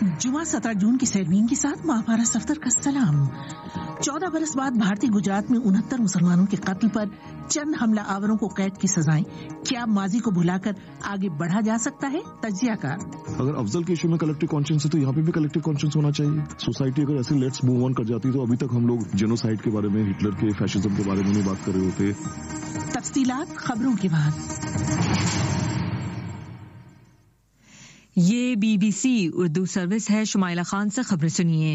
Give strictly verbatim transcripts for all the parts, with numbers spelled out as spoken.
जुमा सत्रह जून की सैरवीन के साथ महाभारत सफ्तर का सलाम। चौदह बरस बाद भारतीय गुजरात में उनहत्तर मुसलमानों के कत्ल पर चंद हमला आवरों को कैद की सजाएं। क्या माजी को भुलाकर आगे बढ़ा जा सकता है? तजियाकार। अगर अफजल के इशू में कलेक्टिव कॉन्शियंस है तो यहाँ पे भी कलेक्टिव कॉन्शियंस होना चाहिए। सोसाइटी अगर ऐसे लेट्स मूव ऑन कर जाती तो अभी तक हम लोग जेनोसाइड के बारे में, हिटलर के, फैशिज्म के बारे में नहीं बात कर रहे होते। तफसीलात खबरों के बाद। ये बीबीसी उर्दू सर्विस है। शुमाइला खान से खबरें सुनिए।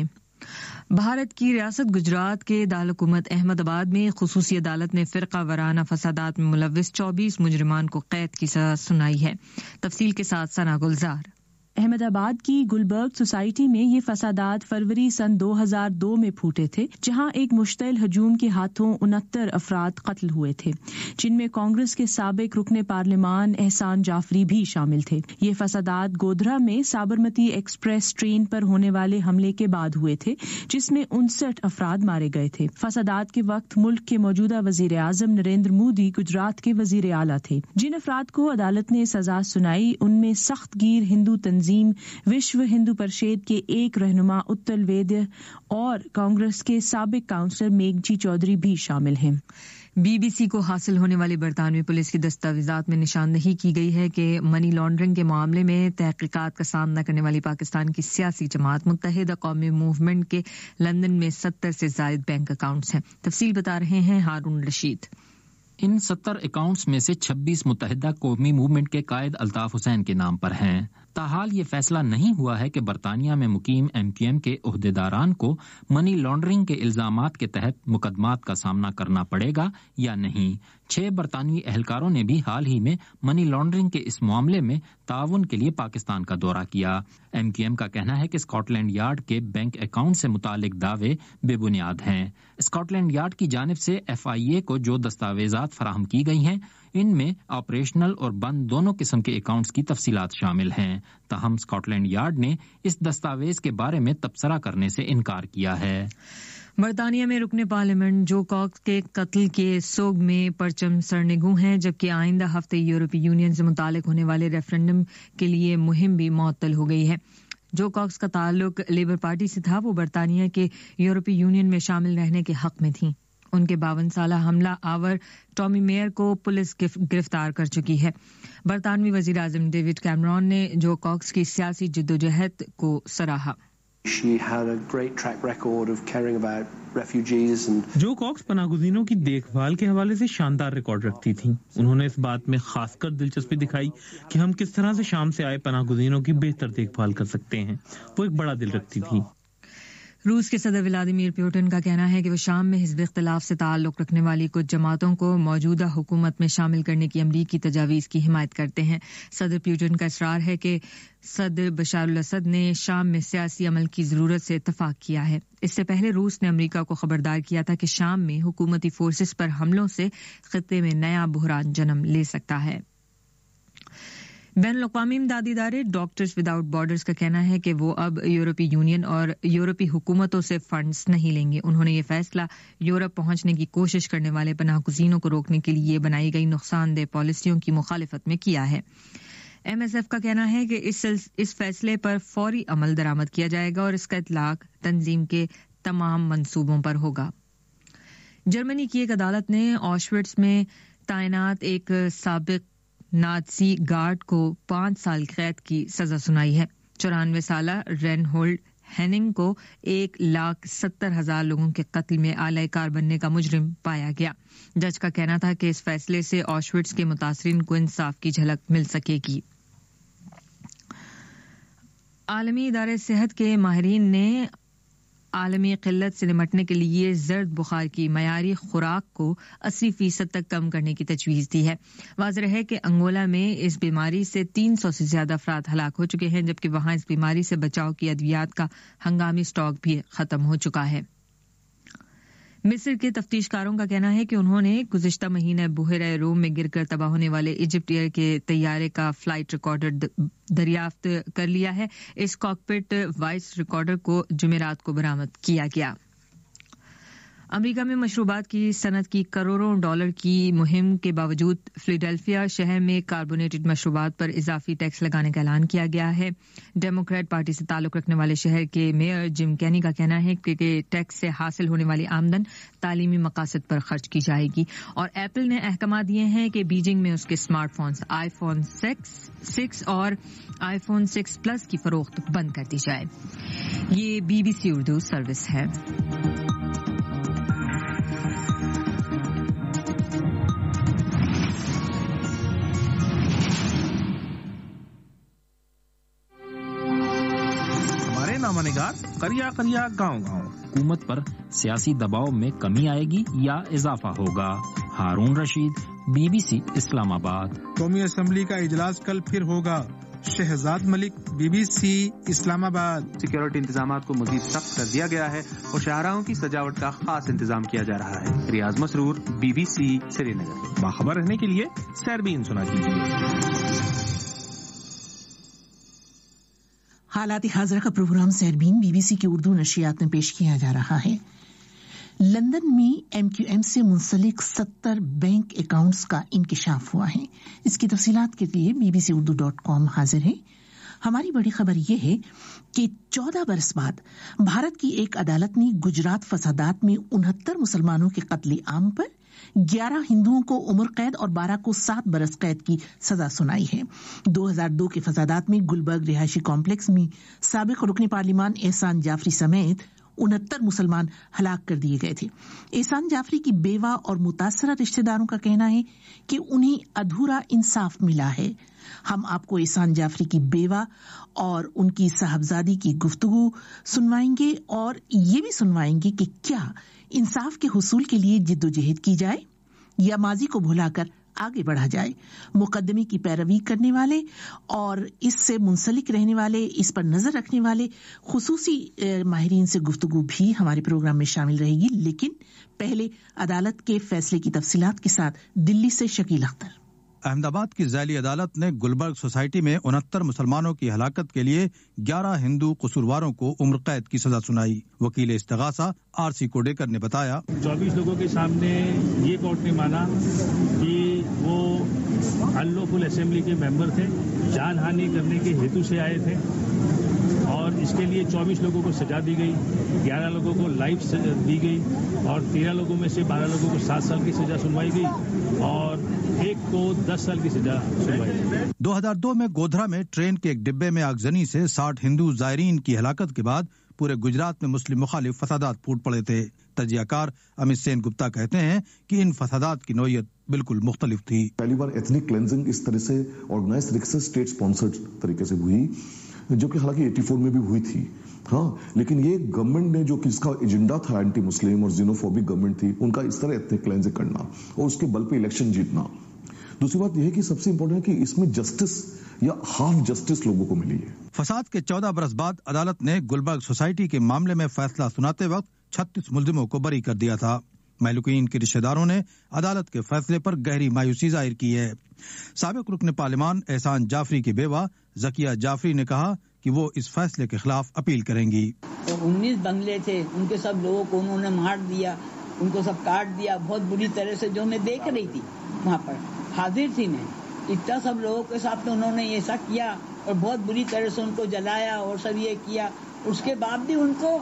भारत की रियासत गुजरात के दारकूमत अहमदाबाद में खुसूसी अदालत ने फिरका वराना फसादात में मुलव्विस चौबीस मुजरिमान को कैद की सजा सुनाई है। तफसील के साथ सना गुलजार। अहमदाबाद की गुलबर्ग सोसाइटी में ये फसादात फरवरी सन दो हज़ार दो में फूटे थे, जहां एक मुश्तइल हजूम के हाथों उनहत्तर अफराद कत्ल हुए थे, जिनमें कांग्रेस के साबिक रुकने पार्लिमान एहसान जाफरी भी शामिल थे। ये फसादात गोधरा में साबरमती एक्सप्रेस ट्रेन पर होने वाले हमले के बाद हुए थे, जिसमें उनसठ अफराद मारे गए थे। फसादात के वक्त मुल्क के मौजूदा वजीर आजम नरेंद्र मोदी गुजरात के वजीर आला थे। जिन अफराद को अदालत ने सजा सुनाई उनमें सख्त गिर हिंदू तंजीम, विश्व हिंदू परिषद के एक रहनुमा उत्तल वेद्य और कांग्रेस के साबिक काउंसलर मेघजी चौधरी भी शामिल हैं। बीबीसी को हासिल होने वाली बरतानवी पुलिस की दस्तावेजात में निशानदही की गई है कि मनी लॉन्ड्रिंग के मामले में तहकीकात का सामना करने वाली पाकिस्तान की सियासी जमात मुत्तहिदा कौमी मूवमेंट के लंदन में सत्तर से ज्यादा बैंक अकाउंट्स हैं। तफसील बता रहे हैं हारून रशीद। इन सत्तर अकाउंट्स में से छब्बीस मुत्तहिदा कौमी मूवमेंट के कायद अल्ताफ हुसैन के नाम पर हैं। ताहाल ये फैसला नहीं हुआ है कि बरतानिया में मुकीम एम क्यू एम के ओहदेदारान को मनी लॉन्ड्रिंग के इल्जामात के तहत मुकदमात का सामना करना पड़ेगा या नहीं। छह बरतानवी एहलकारों ने भी हाल ही में मनी लॉन्ड्रिंग के इस मामले में ताउन के लिए पाकिस्तान का दौरा किया। एम क्यू एम का कहना है कि स्कॉटलैंड यार्ड के बैंक अकाउंट से मुतालिक दावे बेबुनियाद हैं। स्कॉटलैंड यार्ड की जानिब से एफ आई ए को जो दस्तावेजात फराहम की गई हैं इनमें ऑपरेशनल और बंद दोनों किस्म के अकाउंट्स की तफसीलात शामिल हैं। ताहम स्कॉटलैंड यार्ड ने इस दस्तावेज के बारे में तबसरा करने से इनकार किया है। बरतानिया में रुकने पार्लियामेंट जो कॉक्स के कत्ल के सोग में परचम सरनेगू हैं, जबकि आइंदा हफ्ते यूरोपीय यूनियन से मुतालिक होने वाले रेफरेंडम के लिए मुहिम भी मुअत्तल हो गई है। जो कॉक्स का ताल्लुक लेबर पार्टी से था वो बरतानिया के यूरोपीय यूनियन में शामिल रहने के हक में थी। उनके बावन साल हमला आवर टॉमी मेयर को पुलिस गिरफ्तार कर चुकी है। बरतानवी वजीर आजम डेविड कैमरॉन ने जो कॉक्स की सियासी जिद्दोजहद को सराहा। She had a great track record of caring about refugees and Jo Cox पनाहगुज़ीनों की देखभाल के हवाले से शानदार रिकॉर्ड रखती थी। उन्होंने इस बात में खासकर दिलचस्पी दिखाई कि हम किस तरह से शाम से आए पनाहगुज़ीनों की बेहतर देखभाल कर सकते हैं। वो एक बड़ा दिल रखती थी। रूस के सदर व्लादिमीर पुतिन का कहना है कि वो शाम में हिज़्ब इख्तिलाफ से ताल्लुक़ रखने वाली कुछ जमातों को मौजूदा हुकूमत में शामिल करने की अमरीकी तजावीज़ की हिमायत करते हैं। सदर पुतिन का इसरार है कि सदर बशार अल असद ने शाम में सियासी अमल की ज़रूरत से इत्तफ़ाक़ किया है। इससे पहले रूस ने अमरीका को खबरदार किया था कि शाम में हुकूमती फोर्सेस पर हमलों से खित्ते में नया बुहरान जन्म ले सकता है। बैनुल-अक़वामी इमदादी इदारे डॉक्टर्स विदाउट बॉर्डर्स का कहना है कि वो अब यूरोपीय यूनियन और यूरोपीय हुकूमतों से फंड्स नहीं लेंगे। उन्होंने ये फैसला यूरोप पहुंचने की कोशिश करने वाले पनाहगुज़ीनों को रोकने के लिए बनाई गई नुकसानदेह पॉलिसियों की मुखालिफत में किया है। एम एस एफ का कहना है कि इस इस फैसले पर फौरी अमल दरामद किया जाएगा और इसका इतलाक तंजीम के तमाम मंसूबों पर होगा। जर्मनी की एक अदालत ने ऑशविट्ज़ में तैनात एक साबिक नाज़ी गार्ड को पांच साल कैद की सजा सुनाई है। चौरानवे साल रेनहोल्ड हेनिंग को एक लाख सत्तर हजार लोगों के कत्ल में आले कार बनने का मुजरिम पाया गया। जज का कहना था कि इस फैसले से ऑशविट्ज़ के मुतासरीन को इंसाफ की झलक मिल सकेगी। आलमी इदारे सेहत के माहिरीन ने आलमी किल्लत से निमटने के लिए जर्द बुखार की मयारी खुराक को अस्सी फीसद तक कम करने की तजवीज़ दी है। वाज़ेह है कि अंगोला में इस बीमारी से तीन सौ से ज्यादा अफराद हलाक हो चुके हैं, जबकि वहां इस बीमारी से बचाव की अद्वियात का हंगामी स्टॉक भी खत्म हो चुका है। मिस्र के तफ्तीशकारों का कहना है कि उन्होंने गुज़िश्ता महीने बुहरा रोम में गिरकर तबाह होने वाले इजिप्ट एयर के तैयारे का फ्लाइट रिकॉर्डर दरियाफ्त कर लिया है। इस कॉकपिट वॉइस रिकॉर्डर को जुमेरात को बरामद किया गया। امریکہ میں مشروبات کی صنعت کی کروڑوں ڈالر کی مہم کے باوجود فلیڈلفیا شہر میں کاربونیٹڈ مشروبات پر اضافی ٹیکس لگانے کا اعلان کیا گیا ہے. ڈیموکریٹ پارٹی سے تعلق رکھنے والے شہر کے میئر جم کینی کا کہنا ہے کہ ٹیکس سے حاصل ہونے والی آمدن تعلیمی مقاصد پر خرچ کی جائے گی. اور ایپل نے احکامات دیے ہیں کہ بیجنگ میں اس کے smart phones iPhone six اور آئی فون سکس پلس کی فروخت بند کر دی جائے. یہ B B C Urdu service ہے. نگار کریا کریا گاؤں گاؤں. حکومت پر سیاسی دباؤ میں کمی آئے گی یا اضافہ ہوگا؟ Haroon Rashid, B B C Islamabad. قومی اسمبلی کا اجلاس کل پھر ہوگا. Shahzad Malik, B B C Islamabad. Security انتظامات کو مزید سخت کر دیا گیا ہے اور شاہراہوں کی سجاوٹ کا خاص انتظام کیا جا رہا ہے. Riaz Masroor, B B C Srinagar. باخبر رہنے کے لیے سیربین سنا کیجیے. حالات حاضرہ کا programme Sairbeen B B C کی اردو نشریات میں پیش کیا جا رہا ہے. لندن میں ایم کیو ایم سے منسلک ستر بینک اکاؤنٹس کا انکشاف ہوا ہے. اس کی تفصیلات کے لیے B B C Urdu dot com حاضر ہے. ہماری بڑی خبر یہ ہے کہ چودہ برس بعد بھارت کی ایک عدالت نے گجرات فسادات میں انہتر مسلمانوں کے قتل عام پر گیارہ ہندوؤں کو عمر قید اور بارہ کو سات برس قید کی سزا سنائی ہے. دو ہزار دو کے فسادات میں گلبرگ رہائشی کمپلیکس میں سابق رکن پارلیمان احسان جعفری سمیت انہتر مسلمان ہلاک کر دیے گئے تھے. احسان جعفری کی بیوہ اور متاثرہ رشتہ داروں کا کہنا ہے کہ انہیں ادھورا انصاف ملا ہے. ہم آپ کو احسان جعفری کی بیوہ اور ان کی صاحبزادی کی گفتگو سنوائیں گے اور یہ بھی سنوائیں گے کہ کیا انصاف کے حصول کے لیے جد و جہد کی جائے یا ماضی کو بھلا کر آگے بڑھا جائے. مقدمے کی پیروی کرنے والے اور اس سے منسلک رہنے والے، اس پر نظر رکھنے والے خصوصی ماہرین سے گفتگو بھی ہمارے پروگرام میں شامل رہے گی. لیکن پہلے عدالت کے فیصلے کی تفصیلات کے ساتھ دلی سے شکیل اختر. احمد آباد کی ذیلی عدالت نے گلبرگ سوسائٹی میں انہتر مسلمانوں کی ہلاکت کے لیے گیارہ ہندو قصورواروں کو عمر قید کی سزا سنائی. وکیل استغاثہ آر سی کوڈیکر نے بتایا چوبیس لوگوں کے سامنے یہ کورٹ نے مانا کہ وہ انلوفل اسمبلی کے ممبر تھے، جان ہانی کرنے کے ہیتو سے آئے تھے اور اس کے لیے چوبیس لوگوں کو سزا دی گئی، گیارہ لوگوں کو لائف دی گئی اور تیرہ لوگوں میں سے بارہ لوگوں کو سات سال کی سزا سنوائی گئی اور ایک کو دس سال کی سزا سنوائی گئی. دو ہزار دو میں گودھرا میں ٹرین کے ایک ڈبے میں آگزنی سے ساٹھ ہندو زائرین کی ہلاکت کے بعد پورے گجرات میں مسلم مخالف فسادات پھوٹ پڑے تھے. تجزیہ کار امت سین گپتا کہتے ہیں کہ ان فسادات کی نوعیت بالکل مختلف تھی. پہلی بار ایتھنک کلینزنگ اس طرح سے آرگنائز طریقے سے اسٹیٹ اسپانسرڈ طریقے سے ہوئی، جو کہ حالانکہ ایٹی فور میں بھی ہوئی تھی. ہاں، لیکن یہ گورنمنٹ نے جو کس کا ایجنڈا تھا اینٹی مسلم اور زینوفوبک گورنمنٹ تھی، ان کا اس طرح ایتھنک کلینزنگ کرنا اور اس کے بل پہ الیکشن جیتنا. دوسری بات یہ ہے کہ سب سے امپورٹنٹ ہے کہ اس میں جسٹس یا ہاف جسٹس لوگوں کو ملی ہے. فساد کے چودہ برس بعد عدالت نے گلبرگ سوسائٹی کے معاملے میں فیصلہ سناتے وقت چھتیس ملزموں کو بری کر دیا تھا. مہلوکین کے رشتہ داروں نے عدالت کے فیصلے پر گہری مایوسی ظاہر کی ہے. سابق رکن پارلیمان احسان جعفری کی بیوہ زکیہ جعفری نے کہا کہ وہ اس فیصلے کے خلاف اپیل کریں گی. انیس بنگلے تھے، ان کے سب لوگوں کو انہوں نے مار دیا، ان کو سب کاٹ دیا بہت بری طرح سے، جو میں دیکھ رہی تھی وہاں پر، حاضر تھی میں. اتنا سب لوگوں کے ساتھ انہوں نے ایسا کیا اور بہت بری طرح سے ان کو جلایا اور سب یہ کیا. اس کے بعد بھی ان کو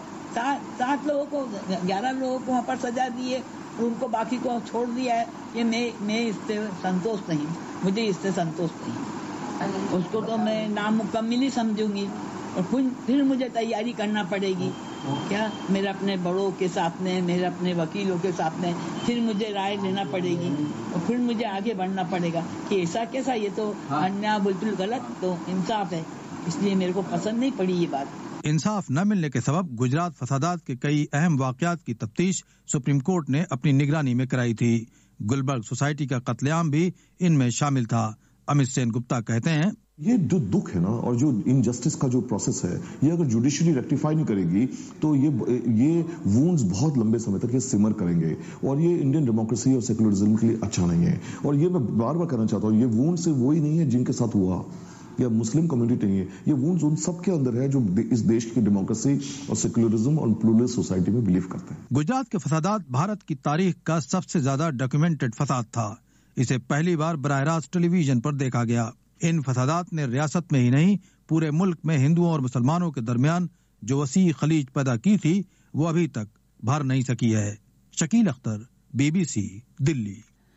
سات لوگوں کو گیارہ لوگوں کو وہاں پر سزا دی ہے اور ان کو باقی کو چھوڑ دیا ہے. یہ میں میں اس سے سنتوش نہیں، مجھے اس سے سنتوش نہیں. اس کو تو میں نامکمل ہی سمجھوں گی اور پھر مجھے تیاری کرنا پڑے گی. کیا میرے اپنے بڑوں کے ساتھ میں، میرے اپنے وکیلوں کے ساتھ میں پھر مجھے رائے لینا پڑے گی اور پھر مجھے آگے بڑھنا پڑے گا کہ ایسا کیسا، یہ تو انیا بالکل غلط. تو انصاف ہے، اس لیے میرے کو پسند نہیں پڑی یہ بات. انصاف نہ ملنے کے سبب گجرات فسادات کے کئی اہم واقعات کی تفتیش سپریم کورٹ نے اپنی نگرانی میں کرائی تھی. گلبرگ سوسائٹی کا قتل عام بھی ان میں شامل تھا. امت سین گپتا کہتے ہیں یہ جو دکھ ہے نا اور جو انجسٹس کا جو پروسیس ہے، یہ اگر جوڈیشری ریکٹیفائی نہیں کرے گی تو یہ یہ وونڈز بہت لمبے سمے تک یہ سمر کریں گے اور یہ انڈین ڈیموکریسی اور سیکولرزم کے لیے اچھا نہیں ہے. اور یہ میں بار بار کہنا چاہتا ہوں، یہ وونڈ سے وہی نہیں ہے جن کے ساتھ ہوا. یا مسلم کمیونٹی نہیں ہے، یہ وونز ان سب کے اندر ہے جو اس دیش کی ڈیموکریسی اور سیکولرزم اور پلورل سوسائٹی میں بلیو کرتے ہیں۔ گجرات کے فسادات بھارت کی تاریخ کا سب سے زیادہ ڈاکیومنٹڈ فساد تھا۔ اسے پہلی بار براہ راست ٹیلی ویژن پر دیکھا گیا۔ ان فسادات نے ریاست میں ہی نہیں پورے ملک میں ہندوؤں اور مسلمانوں کے درمیان جو وسیع خلیج پیدا کی تھی وہ ابھی تک بھر نہیں سکی ہے۔ Shakeel Akhtar, B B C, Delhi.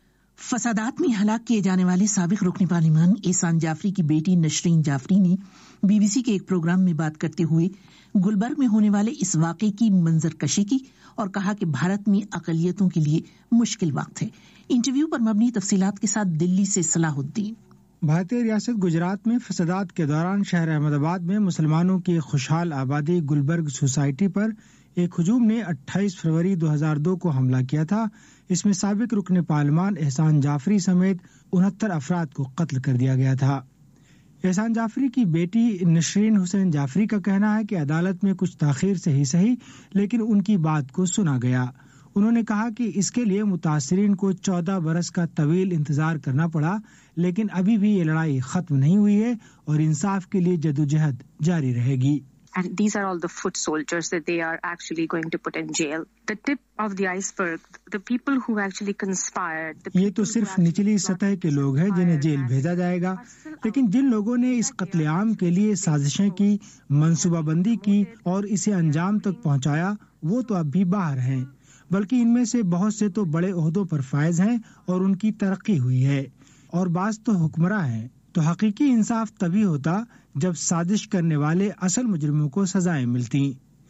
فسادات میں ہلاک کیے جانے والے سابق رکن پارلیمان احسان جعفری کی بیٹی نشرین جعفری نے بی بی سی کے ایک پروگرام میں بات کرتے ہوئے گلبرگ میں ہونے والے اس واقعے کی منظر کشی کی اور کہا کہ بھارت میں اقلیتوں کے لیے مشکل وقت ہے۔ انٹرویو پر مبنی تفصیلات کے ساتھ دلی سے صلاح الدین۔ بھارتی ریاست گجرات میں فسادات کے دوران شہر احمد آباد میں مسلمانوں کی ایک خوشحال آبادی گلبرگ سوسائٹی پر ایک ہجوم نے اٹھائیس فروری دو ہزار دو کو حملہ کیا تھا۔ اس میں سابق رکن پارلیمان احسان جعفری سمیت انہتر افراد کو قتل کر دیا گیا تھا۔ احسان جعفری کی بیٹی نشرین حسین جعفری کا کہنا ہے کہ عدالت میں کچھ تاخیر سے ہی صحیح لیکن ان کی بات کو سنا گیا۔ انہوں نے کہا کہ اس کے لیے متاثرین کو چودہ برس کا طویل انتظار کرنا پڑا، لیکن ابھی بھی یہ لڑائی ختم نہیں ہوئی ہے اور انصاف کے لیے جدوجہد جاری رہے گی۔ And these are all the foot soldiers that they are actually going to put in jail. The tip of the iceberg, the people who actually conspired. یہ تو صرف نچلی سطح کے لوگ ہیں جنہیں جیل بھیجا جائے گا، لیکن جن لوگوں نے اس قتل عام کے لیے سازشیں کی، منصوبہ بندی کی اور اسے انجام تک پہنچایا وہ تو اب بھی باہر ہیں، بلکہ ان میں سے بہت سے تو بڑے عہدوں پر فائز ہیں اور ان کی ترقی ہوئی ہے، اور بعض تو حکمراں ہیں۔ تو حقیقی انصاف تبھی ہوتا جب سازش کرنے والے اصل مجرموں کو سزائیں ملتی۔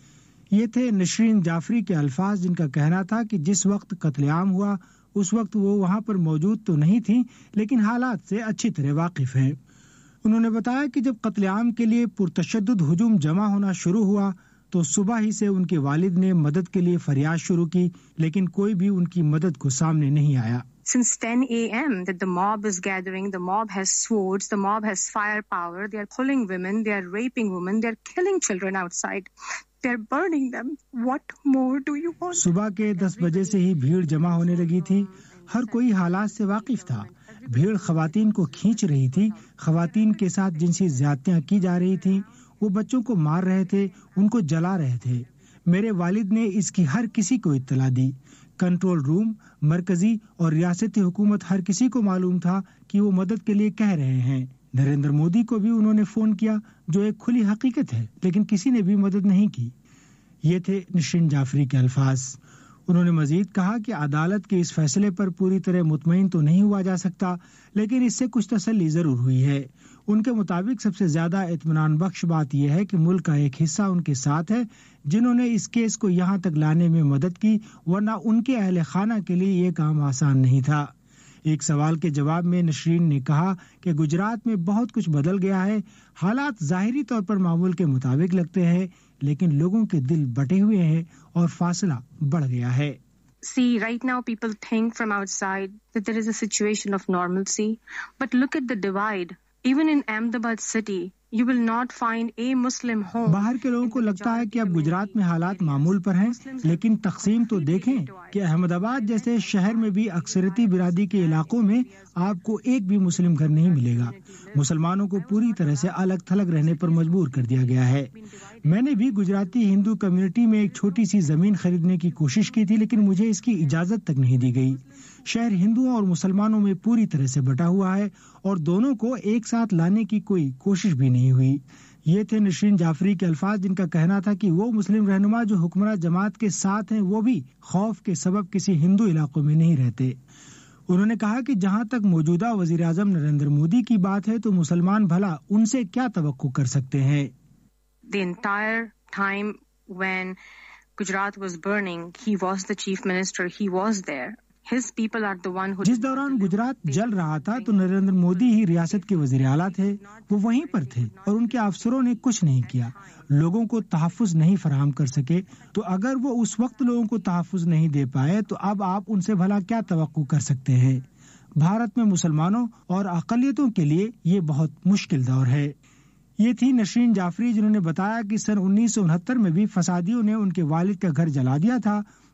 یہ تھے نشرین جعفری کے الفاظ، جن کا کہنا تھا کہ جس وقت قتل عام ہوا اس وقت وہ وہاں پر موجود تو نہیں تھیں لیکن حالات سے اچھی طرح واقف ہیں۔ انہوں نے بتایا کہ جب قتل عام کے لیے پرتشدد ہجوم جمع ہونا شروع ہوا تو صبح ہی سے ان کے والد نے مدد کے لیے فریاد شروع کی، لیکن کوئی بھی ان کی مدد کو سامنے نہیں آیا۔ Since ten a m that the mob is gathering, the mob has swords, the mob has firepower, they are pulling women, they are raping women, they are killing children outside, they are burning them. What more do you want? صبح کے دس بجے سے ہی بھیڑ جمع ہونے لگی تھی، ہر کوئی حالات سے واقف تھا۔ بھیڑ خواتین کو کھینچ رہی تھی، خواتین کے ساتھ جنسی زیادتیاں کی جا رہی تھی، وہ بچوں کو مار رہے تھے، ان کو جلا رہے تھے۔ میرے والد نے اس کی ہر کسی کو اطلاع دی۔ کنٹرول روم، مرکزی اور ریاستی حکومت ہر کسی کو معلوم تھا کہ وہ مدد کے لیے کہہ رہے ہیں۔ نریندر مودی کو بھی انہوں نے فون کیا، جو ایک کھلی حقیقت ہے، لیکن کسی نے بھی مدد نہیں کی۔ یہ تھے نشرین جعفری کے الفاظ۔ انہوں نے مزید کہا کہ عدالت کے اس فیصلے پر پوری طرح مطمئن تو نہیں ہوا جا سکتا، لیکن اس سے کچھ تسلی ضرور ہوئی ہے۔ ان کے مطابق سب سے زیادہ اطمینان بخش بات یہ ہے کہ ملک کا ایک حصہ ان کے ساتھ ہے جنہوں نے اس کیس کو یہاں تک لانے میں مدد کی، ورنہ ان کے اہل خانہ کے لیے یہ کام آسان نہیں تھا۔ ایک سوال کے جواب میں نشرین نے کہا کہ گجرات میں بہت کچھ بدل گیا ہے، حالات ظاہری طور پر معمول کے مطابق لگتے ہیں، لیکن لوگوں کے دل بٹے ہوئے ہیں اور فاصلہ بڑھ گیا ہے۔ See, right now people think from outside that there is a situation of normalcy, but look at the divide. Even in Ahmedabad city, you will not find a Muslim home. باہر کے لوگوں کو لگتا ہے کہ اب گجرات میں حالات معمول پر ہیں، لیکن تقسیم تو دیکھیں کہ احمد آباد جیسے شہر میں بھی اکثریتی برادری کے علاقوں میں آپ کو ایک بھی مسلم گھر نہیں ملے گا۔ مسلمانوں کو پوری طرح سے الگ تھلگ رہنے پر مجبور کر دیا گیا ہے۔ میں نے بھی گجراتی ہندو کمیونٹی میں ایک چھوٹی سی زمین خریدنے کی کوشش کی تھی، لیکن مجھے اس کی اجازت تک نہیں دی گئی۔ شہر ہندوؤں اور مسلمانوں میں پوری طرح سے بٹا ہوا ہے اور دونوں کو ایک ساتھ لانے کی کوئی کوشش بھی نہیں ہوئی۔ یہ تھے نشرین جعفری کے الفاظ، جن کا کہنا تھا کہ وہ مسلم رہنما جو حکمراں جماعت کے ساتھ ہیں وہ بھی خوف کے سبب کسی ہندو علاقوں میں نہیں رہتے۔ انہوں نے کہا کہ جہاں تک موجودہ وزیر اعظم نریندر مودی کی بات ہے تو مسلمان بھلا ان سے کیا توقع کر سکتے ہیں۔ The entire time when Gujarat was burning, he was the chief minister, he was there. His people are the one who... جس دوران گجرات جل رہا تھا تو نریندر مودی ہی ریاست کے وزیر اعلیٰ تھے، وہ وہیں پر تھے اور ان کے افسروں نے کچھ نہیں کیا، لوگوں کو تحفظ نہیں فراہم کر سکے۔ تو اگر وہ اس وقت لوگوں کو تحفظ نہیں دے پائے تو اب آپ ان سے بھلا کیا توقع کر سکتے ہیں؟ بھارت میں مسلمانوں اور اقلیتوں کے لیے یہ بہت مشکل دور ہے۔ یہ تھی نشرین جعفری، جنہوں نے بتایا کہ سن انیس سو انہتر میں بھی فسادیوں نے ان کے والد کا گھر جلا دیا تھا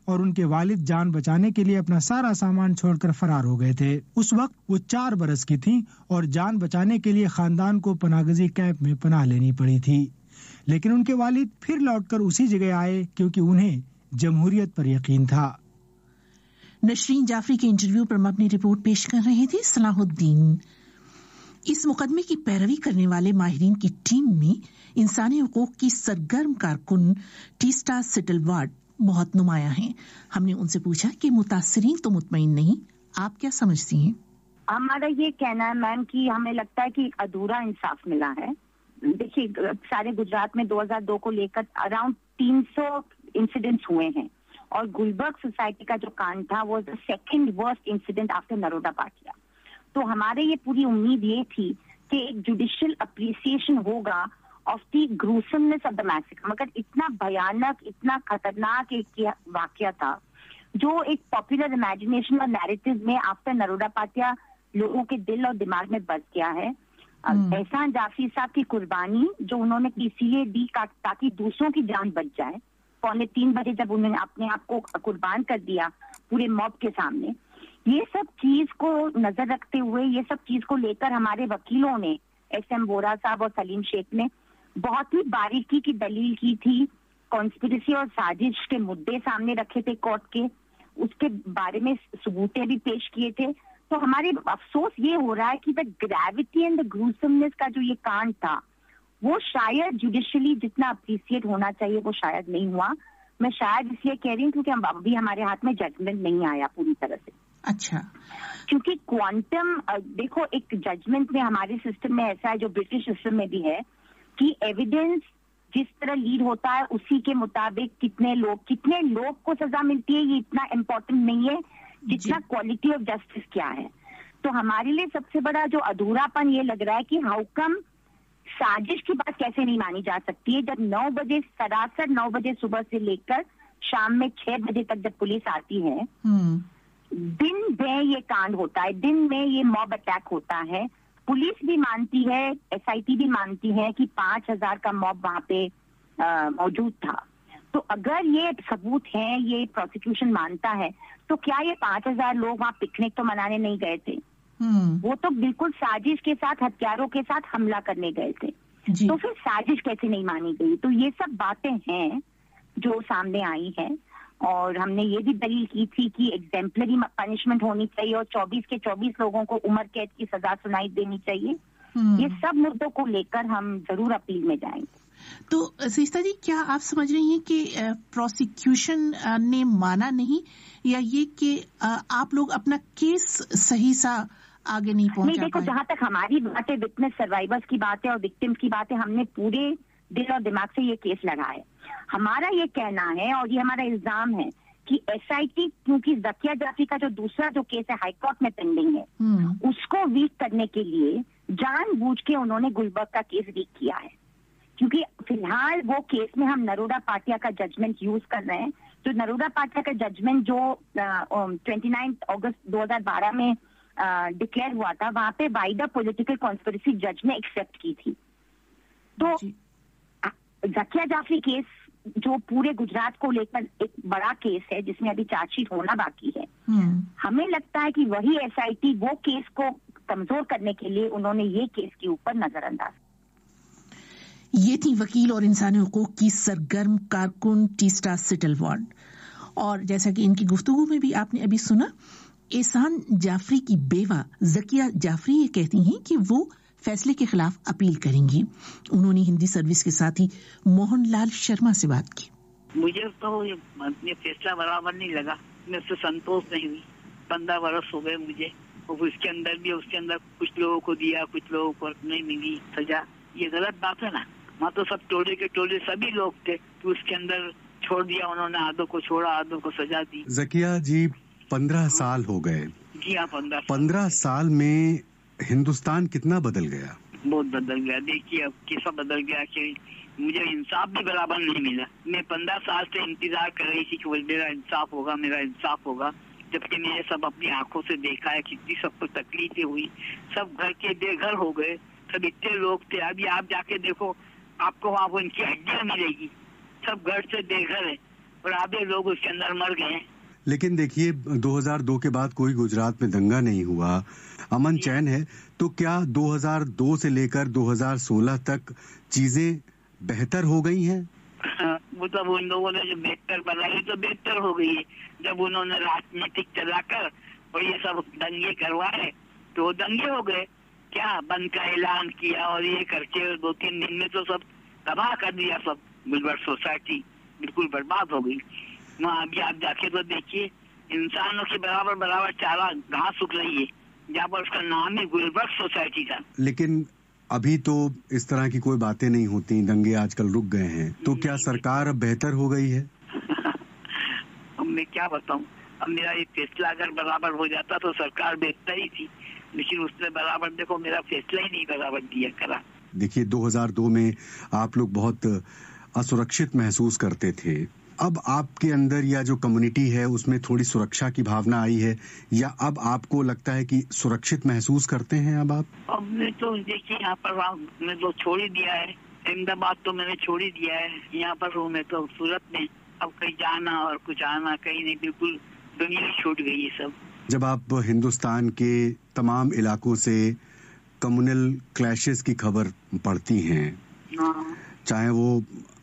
اور ان کے والد جان بچانے کے لیے اپنا سارا سامان چھوڑ کر فرار ہو گئے تھے. اس وقت وہ چار برس کی تھیں اور جان بچانے کے لیے خاندان کو پناہ گزی کیمپ میں پناہ لینی پڑی تھی. لیکن ان کے والد پھر لوٹ کر اسی جگہ آئے کیونکہ انہیں جمہوریت پر یقین تھا. نشرین جعفری کے انٹرویو پر ہم اپنی رپورٹ پیش کر رہے تھے. صلاح الدین اس مقدمے کی پیروی کرنے والے ماہرین کی ٹیم میں انسانی حقوق کی سرگرم کارکن ٹیسٹا سٹلوارڈ بہت نمایاں ہیں. ہم نے ان سے پوچھا کہ متاثرین تو مطمئن نہیں، آپ کیا سمجھتی ہیں؟ ہمارا یہ کہنا ہے میم کہ ہمیں لگتا ہے کہ ادھورا انصاف ملا ہے. دیکھیے سارے گجرات میں دو ہزار دو کو لے کر اراؤنڈ تین سو انسیڈنٹس ہوئے ہیں اور گلبرگ سوسائٹی کا جو کانڈ تھا وہ second worst incident after Naroda Patiya. تو ہمارے یہ پوری امید یہ تھی کہ ایک جوڈیشل اپریسیشن ہوگا of the grossness of the massacre, مگر اتنا بھیانک اتنا خطرناک ایک واقعہ تھا جو ایک پاپولر امیجنیشن اور نیریٹو میں آفٹر نرودا پاٹیا لوگوں کے دل اور دماغ میں بس گیا ہے. احسان جعفری صاحب کی قربانی جو انہوں نے اس لیے دی تاکہ دوسروں کی جان بچ جائے، پونے تین بجے جب انہوں نے اپنے آپ کو قربان کر دیا پورے موب کے سامنے، یہ سب چیز کو نظر رکھتے ہوئے یہ سب چیز کو لے کر ہمارے وکیلوں نے ایس ایم وورا صاحب اور سلیم شیخ نے بہت ہی باریکی کی دلیل کی تھی. کانسپریسی اور سازش کے مدعے سامنے رکھے تھے کورٹ کے، اس کے بارے میں ثبوتیں بھی پیش کیے تھے. تو ہمارے افسوس یہ ہو رہا ہے کہ دا گریوٹی اینڈ دا گروسمنس کا جو یہ کانڈ تھا وہ شاید جوڈیشلی جتنا اپریسیٹ ہونا چاہیے وہ شاید نہیں ہوا. میں شاید اس لیے کہہ رہی ہوں کیونکہ ابھی ہمارے ہاتھ میں ججمنٹ نہیں آیا پوری طرح سے. اچھا، کیونکہ کوانٹم دیکھو ایک ججمنٹ میں ہمارے سسٹم میں ایسا ہے جو برٹش سسٹم میں بھی ہے کہ ایویڈینس جس طرح لیڈ ہوتا ہے اسی کے مطابق کتنے لوگ کتنے لوگ کو سزا ملتی ہے یہ اتنا امپورٹنٹ نہیں ہے جتنا کوالٹی آف جسٹس کیا ہے. تو ہمارے لیے سب سے بڑا جو ادھورا پن یہ لگ رہا ہے کہ ہاؤ کم سازش کی بات کیسے نہیں مانی جا سکتی ہے جب نو بجے سراسر نو بجے صبح سے لے کر شام میں چھ بجے تک جب پولیس آتی ہے، دن میں یہ کانڈ ہوتا ہے، دن میں یہ موب اٹیک ہوتا ہے. پولیس بھی مانتی ہے، ایس آئی ٹی بھی مانتی ہے کہ پانچ ہزار کا موب وہاں پہ موجود تھا. تو اگر یہ ثبوت ہے، یہ پروسیکیوشن مانتا ہے، تو کیا یہ پانچ ہزار لوگ وہاں پکنک تو منانے نہیں گئے تھے؟ وہ تو بالکل سازش کے ساتھ ہتھیاروں کے ساتھ حملہ کرنے گئے تھے. جی. تو پھر سازش کیسے نہیں مانی گئی؟ تو یہ سب باتیں ہیں جو سامنے آئی ہیں اور ہم نے یہ بھی دلیل کی تھی کہ ایگزیمپلری پنشمنٹ ہونی چاہیے اور چوبیس کے چوبیس لوگوں کو عمر قید کی سزا سنائی دینی چاہیے. یہ سب مدعوں کو لے کر ہم ضرور اپیل میں جائیں گے. تو سیستہ جی کیا آپ سمجھ رہی ہیں کہ پروسیکیوشن نے مانا نہیں یا یہ کہ آپ لوگ اپنا کیس صحیح سا آگے نہیں پہنچا پائے؟ دیکھو جہاں تک ہماری بات ہے وٹنس سروائیورز کی بات ہے اور وکٹمس کی بات ہے، ہم نے پورے دل اور دماغ سے یہ کیس لڑا ہے. ہمارا یہ کہنا ہے اور یہ ہمارا الزام ہے کہ ایس آئی ٹی کیونکہ ذکیہ جعفری کا جو دوسرا جو کیس ہے ہائی کورٹ میں پینڈنگ ہے اس کو ویک کرنے کے لیے جان بوجھ کے انہوں نے گلبرگ کا کیس ویک کیا ہے. کیونکہ فی الحال وہ کیس میں ہم نرودا پاٹیا کا ججمنٹ یوز کر رہے ہیں. تو نرودا پاٹیا کا ججمنٹ جو ٹوینٹی نائن اگست دو ہزار بارہ میں ڈکلیئر ہوا تھا وہاں پہ وائڈر پولیٹیکل کانسپریسی جج نے ایکسپٹ کی تھی. تو ذکیہ جعفری کیس جو پورے گجرات کو لے کر ایک بڑا کیس ہے جس میں ابھی چارج شیٹ ہونا باقی ہے، ہمیں لگتا ہے کہ وہی ایس آئی ٹی وہ کیس کو کمزور کرنے کے لیے انہوں نے یہ کیس کے اوپر نظر انداز. یہ تھی وکیل اور انسانی حقوق کی سرگرم کارکن ٹیسٹا سٹلوارڈ. اور جیسا کہ ان کی گفتگو میں بھی آپ نے ابھی سنا، احسان جعفری کی بیوہ ذکیہ جعفری یہ کہتی ہیں کہ وہ فیصلے کے خلاف اپیل کریں گی. انہوں نے ہندی سروس کے ساتھی موہن لال شرما سے بات کی. مجھے تو یہ فیصلہ برابر نہیں لگا، میں اس سے سنتوش نہیں ہوئی. پندرہ برس ہو گئے مجھے، اور اس کے اندر بھی اس کے اندر کچھ لوگوں کو دیا کچھ لوگوں کو نہیں ملی سزا. یہ غلط بات ہے نا. وہاں تو سب ٹولے کے ٹولے سبھی لوگ تھے تو اس کے اندر چھوڑ دیا انہوں نے، آدھوں کو چھوڑا آدھوں کو سزا دی. ذکیہ جی پندرہ سال ہو گئے. جی ہاں پندرہ پندرہ سال میں ہندوستان کتنا بدل گیا؟ بہت بدل گیا. دیکھیے اب کیسا بدل گیا کہ مجھے انصاف بھی برابر نہیں ملا. میں پندرہ سال سے انتظار کر رہی تھی کہ میرا انصاف ہوگا میرا انصاف ہوگا، جبکہ میں یہ سب اپنی آنکھوں سے دیکھا ہے. کتنی سب کو تکلیفیں ہوئی، سب گھر کے بے گھر ہو گئے، سب اتنے لوگ تھے. ابھی آپ جا کے دیکھو آپ کو وہاں وہ ان کی ہڈیاں ملے گی، سب گھر سے بے گھر ہے. اور آدھے لوگ اس کے اندر مر گئے. لیکن دیکھیے دو ہزار دو کے بعد کوئی گجرات میں دنگا نہیں ہوا, امن چین ہے, تو کیا دو ہزار دو سے لے کر دو ہزار سولہ تک چیزیں بہتر ہو گئی ہیں؟ مطلب ان لوگوں نے جو بہتر بنائی تو بہتر ہو گئی ہے. جب انہوں نے راجنیتک چلا کر اور یہ سب دنگے کروائے تو وہ دنگے ہو گئے. کیا بند کا اعلان کیا اور یہ کر کے دو تین دن میں تو سب تباہ کر دیا. سب گلبرگ سوسائٹی بالکل برباد ہو گئی. وہاں ابھی آپ جا کے تو دیکھیے انسانوں کے برابر برابر چارہ گھاس سکھ رہی ہے, جہاں پر اس کا نام ہی گلبرگ سوسائٹی تھا. لیکن ابھی تو اس طرح کی کوئی باتیں نہیں ہوتی, دنگے آج کل رک گئے ہیں, تو کیا سرکار اب بہتر ہو گئی ہے؟ اب میں کیا بتاؤں, اب میرا یہ فیصلہ اگر برابر ہو جاتا تو سرکار بہتر ہی تھی, لیکن اس نے برابر دیکھو میرا فیصلہ ہی نہیں برابر دیا کرا. دیکھیے دو ہزار دو میں آپ لوگ بہت اسرکشت محسوس کرتے تھے, اب آپ کے اندر یا جو کمیونٹی ہے اس میں تھوڑی سرکشا کی بھاونا آئی ہے, یا اب آپ کو لگتا ہے کہ سرکشت محسوس کرتے ہیں اب آپ؟ اب میں تو دیکھیے یہاں پر میں تو چھوڑ ہی دیا ہے, احمد آباد تو میں نے چھوڑ ہی دیا ہے, یہاں پر ہوں میں تو سورت میں. اب کہیں جانا اور کچھ آنا کہیں نہیں, بالکل دنیا چھوٹ گئی ہے سب. جب آپ ہندوستان کے تمام علاقوں سے کمیونل کلیشز کی خبر پڑھتی ہیں, چاہے وہ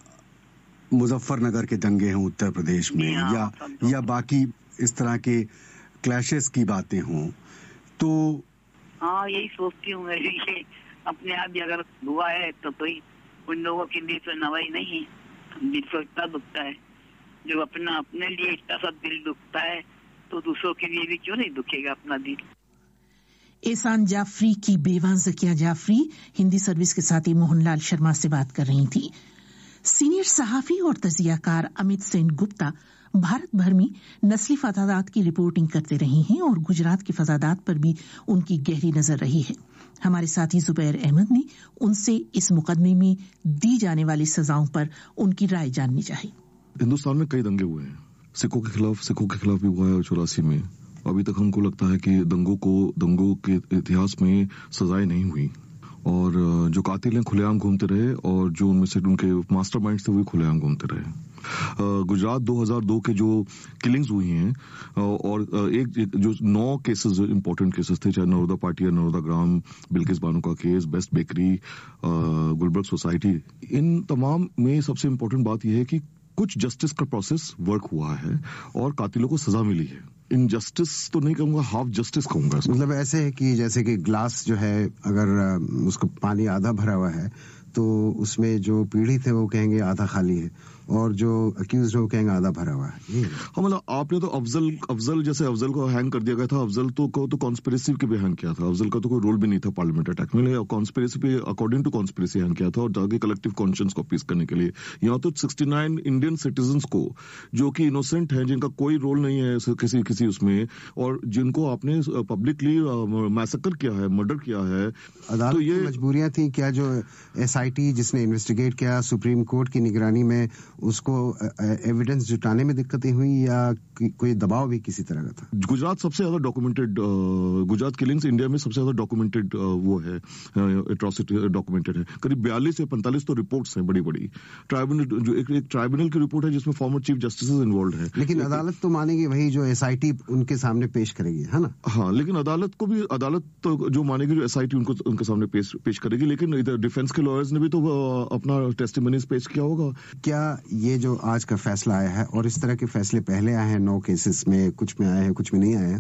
مظفر نگر کے دنگے ہیں اتر پردیش میں یا یا باقی اس طرح کے کلیشز کی باتیں ہوں, تو ہاں یہی سوچتی ہوں میں کہ اپنے آپ بھی اگر ہوا ہے تو کوئی ان لوگوں کے لیے تو نوائی نہیں ہے. دل تو اتنا دکھتا ہے, جب اپنا اپنے لیے اتنا سب دل دکھتا ہے تو دوسروں کے لیے بھی کیوں نہیں دکھے گا اپنا دل. احسان جعفری کی بیوہ زکیہ جعفری ہندی سروس کے ساتھی موہن لال شرما سے بات کر رہی تھی. سینئر صحافی اور تجزیہ کار امت سین گپتا بھارت بھر میں نسلی فسادات کی رپورٹنگ کرتے رہے ہیں اور گجرات کے فسادات پر بھی ان کی گہری نظر رہی ہے. ہمارے ساتھی زبیر احمد نے ان سے اس مقدمے میں دی جانے والی سزاؤں پر ان کی رائے جاننی چاہی. ہندوستان میں کئی دنگے ہوئے ہیں, سکھوں کے خلاف سکھوں کے خلاف بھی ہوا ہے چوراسی میں. ابھی تک ہم کو لگتا ہے کہ دنگوں کو دنگوں کے اتہاس میں سزائیں نہیں ہوئی, اور جو قاتل ہیں کھلے عام گھومتے رہے, اور جو ان میں سے ان کے ماسٹر مائنڈ تھے وہ کھلے عام گھومتے رہے. گجرات دو ہزار دو کے جو کلنگز ہوئی ہیں, اور ایک جو نو کیسز امپورٹنٹ کیسز تھے, چاہے نرودا پارٹی یا نرودا گرام, بلکس بانو کا case, best bakery, Gulberg society, ان تمام میں سب سے امپورٹنٹ بات یہ ہے کہ کچھ جسٹس کا پروسیس ورک ہوا ہے اور قاتلوں کو سزا ملی ہے. انجسٹس تو نہیں کہوں گا, ہاف جسٹس کہوں گا. مطلب ایسے ہے کہ جیسے کہ گلاس جو ہے اگر اس کو پانی آدھا بھرا ہوا ہے تو اس میں جو پیڑھت ہے وہ کہیں گے آدھا خالی ہے, اور جو اکیوزڈ ہے وہ کہیں گے آدھا بھرا ہوا ہے. ہاں مطلب آپ نے تو افضل افضل جیسے افضل کو ہینگ کر دیا گیا تھا, افضل تو کو تو کانسپریسی کے بھی ہینگ کیا تھا. افضل کا تو کوئی رول بھی نہیں تھا پارلیمنٹ اٹیک میں, کانسپریسی پہ اکارڈنگ ٹو کانسپریسی ہینگ کیا تھا, اور تاکہ کلیکٹو کانشنس کو اپیز کرنے کے لیے. یہاں تو سکسٹی نائن انڈین سٹیزنس کو جو کہ انوسینٹ ہیں, جن کا کوئی رول نہیں ہے کسی کسی اس میں, اور جن کو آپ نے پبلکلی میسکر کیا ہے, مرڈر کیا ہے. عدالت کی مجبوریاں تھیں کیا جو ایس آئی ٹی جس نے انویسٹیگیٹ کیا سپریم کورٹ کی نگرانی میں, اس کو ایویڈنس جٹانے میں دقتیں ہوئی یا کوئی دباؤ بھی کسی طرح کا تھا؟ گجرات سب سے زیادہ ڈاکومنٹڈ, گجرات کلنگز انڈیا میں سب سے زیادہ ڈاکومنٹڈ وہ ہے, اٹراسٹی ڈاکومنٹڈ ہے. قریب بیالیس یا پینتالیس تو رپورٹس ہیں بڑی بڑی. ٹرائبونل جو ایک ٹرائبونل کی رپورٹ ہے جس میں فارمر چیف جسٹس انوالوڈ ہے, لیکن عدالت تو مانے گی وہی جو ایس آئی ٹی ان کے سامنے پیش کرے گی, ہے نا؟ ہاں, لیکن عدالت کو بھی عدالت جو مانے گی جو ایس آئی ٹی ان کو ان کے سامنے پیش پیش کرے گی, لیکن ادھر ڈیفینس کے لائرز نے بھی تو اپنا ٹیسٹیمونیز پیش کیا ہوگا. کیا یہ جو آج کا فیصلہ آیا ہے, اور اس طرح کے فیصلے پہلے آئے ہیں نو کیسز میں, کچھ میں آئے ہیں کچھ میں نہیں آئے ہیں,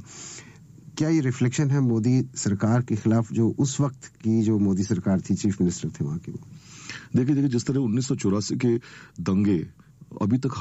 کیا یہ ریفلیکشن ہے مودی سرکار کے خلاف جو اس وقت کی جو مودی سرکار تھی, چیف منسٹر تھے وہاں کے؟ وہ دیکھیے دیکھیے جس طرح انیس سو چوراسی کے دنگے ابھی تک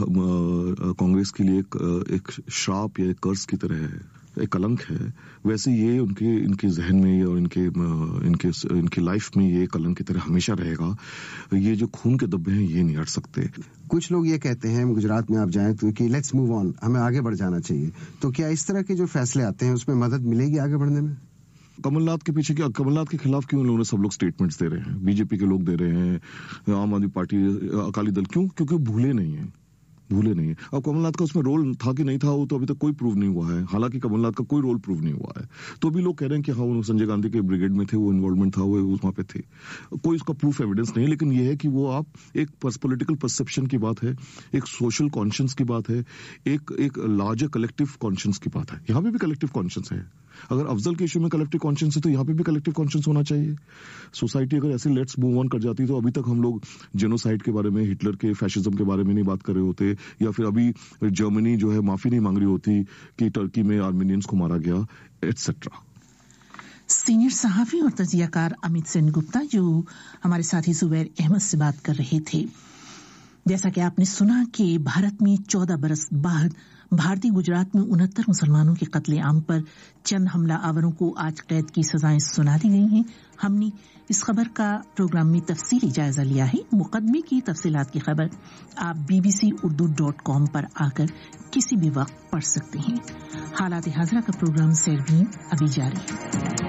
کانگریس کے لیے ایک شراپ یا ایک قرض کی طرح ہے, ایک کلنک ہے, ویسے یہ ان کے ان کے ذہن میں اور ان کے ان کے ان کی لائف میں یہ کلنک کی طرح ہمیشہ رہے گا. یہ جو خون کے دبے ہیں یہ نہیں ہٹ سکتے. کچھ لوگ یہ کہتے ہیں گجرات میں آپ جائیں تو کہ لیٹس موو آن, ہمیں آگے بڑھ جانا چاہیے, تو کیا اس طرح کے جو فیصلے آتے ہیں اس میں مدد ملے گی آگے بڑھنے میں؟ کمل ناتھ کے پیچھے کیا, کمل ناتھ کے خلاف کیوں لوگوں نے سب لوگ سٹیٹمنٹس دے رہے ہیں, بی جے پی کے لوگ دے رہے ہیں, عام آدمی پارٹی, اکالی دل, کیوں؟ کیونکہ بھولے نہیں ہیں. भूले नहीं है। अब कमलनाथ का उसमें रोल था कि नहीं था वो तो अभी तक कोई प्रूव नहीं हुआ है, हालांकि कमलनाथ का कोई रोल प्रूव नहीं हुआ है, तो भी लोग कह रहे हैं कि हाँ वो संजय गांधी के ब्रिगेड में थे, वो इन्वॉल्वमेंट था, वो वहां पे थे। कोई उसका प्रूफ एविडेंस नहीं है, लेकिन ये है कि वो आप एक पॉलिटिकल परसेप्शन की बात है, एक सोशल कॉन्शियंस की बात है, एक एक लार्जर कलेक्टिव कॉन्शियंस की बात है। यहाँ पे भी कलेक्टिव कॉन्शियंस है। अगर अफजल के इशू में कलेक्टिव कॉन्शियंस है तो यहाँ पे भी कलेक्टिव कॉन्शियंस होना चाहिए। सोसाइटी अगर ऐसे लेट्स मूव ऑन कर जाती तो अभी तक हम लोग जेनोसाइड के बारे में, हिटलर के फैशिज्म के बारे में नहीं बात कर रहे होते, या फिर अभी जर्मनी जो है माफी नहीं मांग रही होती कि टर्की में आर्मेनियंस को मारा गया, एटसेट्रा। सीनियर सहाफी और तजियाकार अमित सेन गुप्ता जो हमारे साथी जुबैर अहमद से बात कर रहे थे। जैसा कि आपने सुना कि भारत में चौदह बरस बाद भारतीय गुजरात में उनहत्तर मुसलमानों के कत्लेआम पर चंद हमला आवरों को आज कैद की सजाएं सुना दी गई हैं। हमने इस खबर का प्रोग्राम में तफसीली जायजा लिया है। मुकदमे की तफसीलात की खबर आप बीबीसी उर्दू डॉट कॉम पर आकर किसी भी वक्त पढ़ सकते हैं। हालात हाजरा का प्रोग्राम सरवीन अभी जारी है।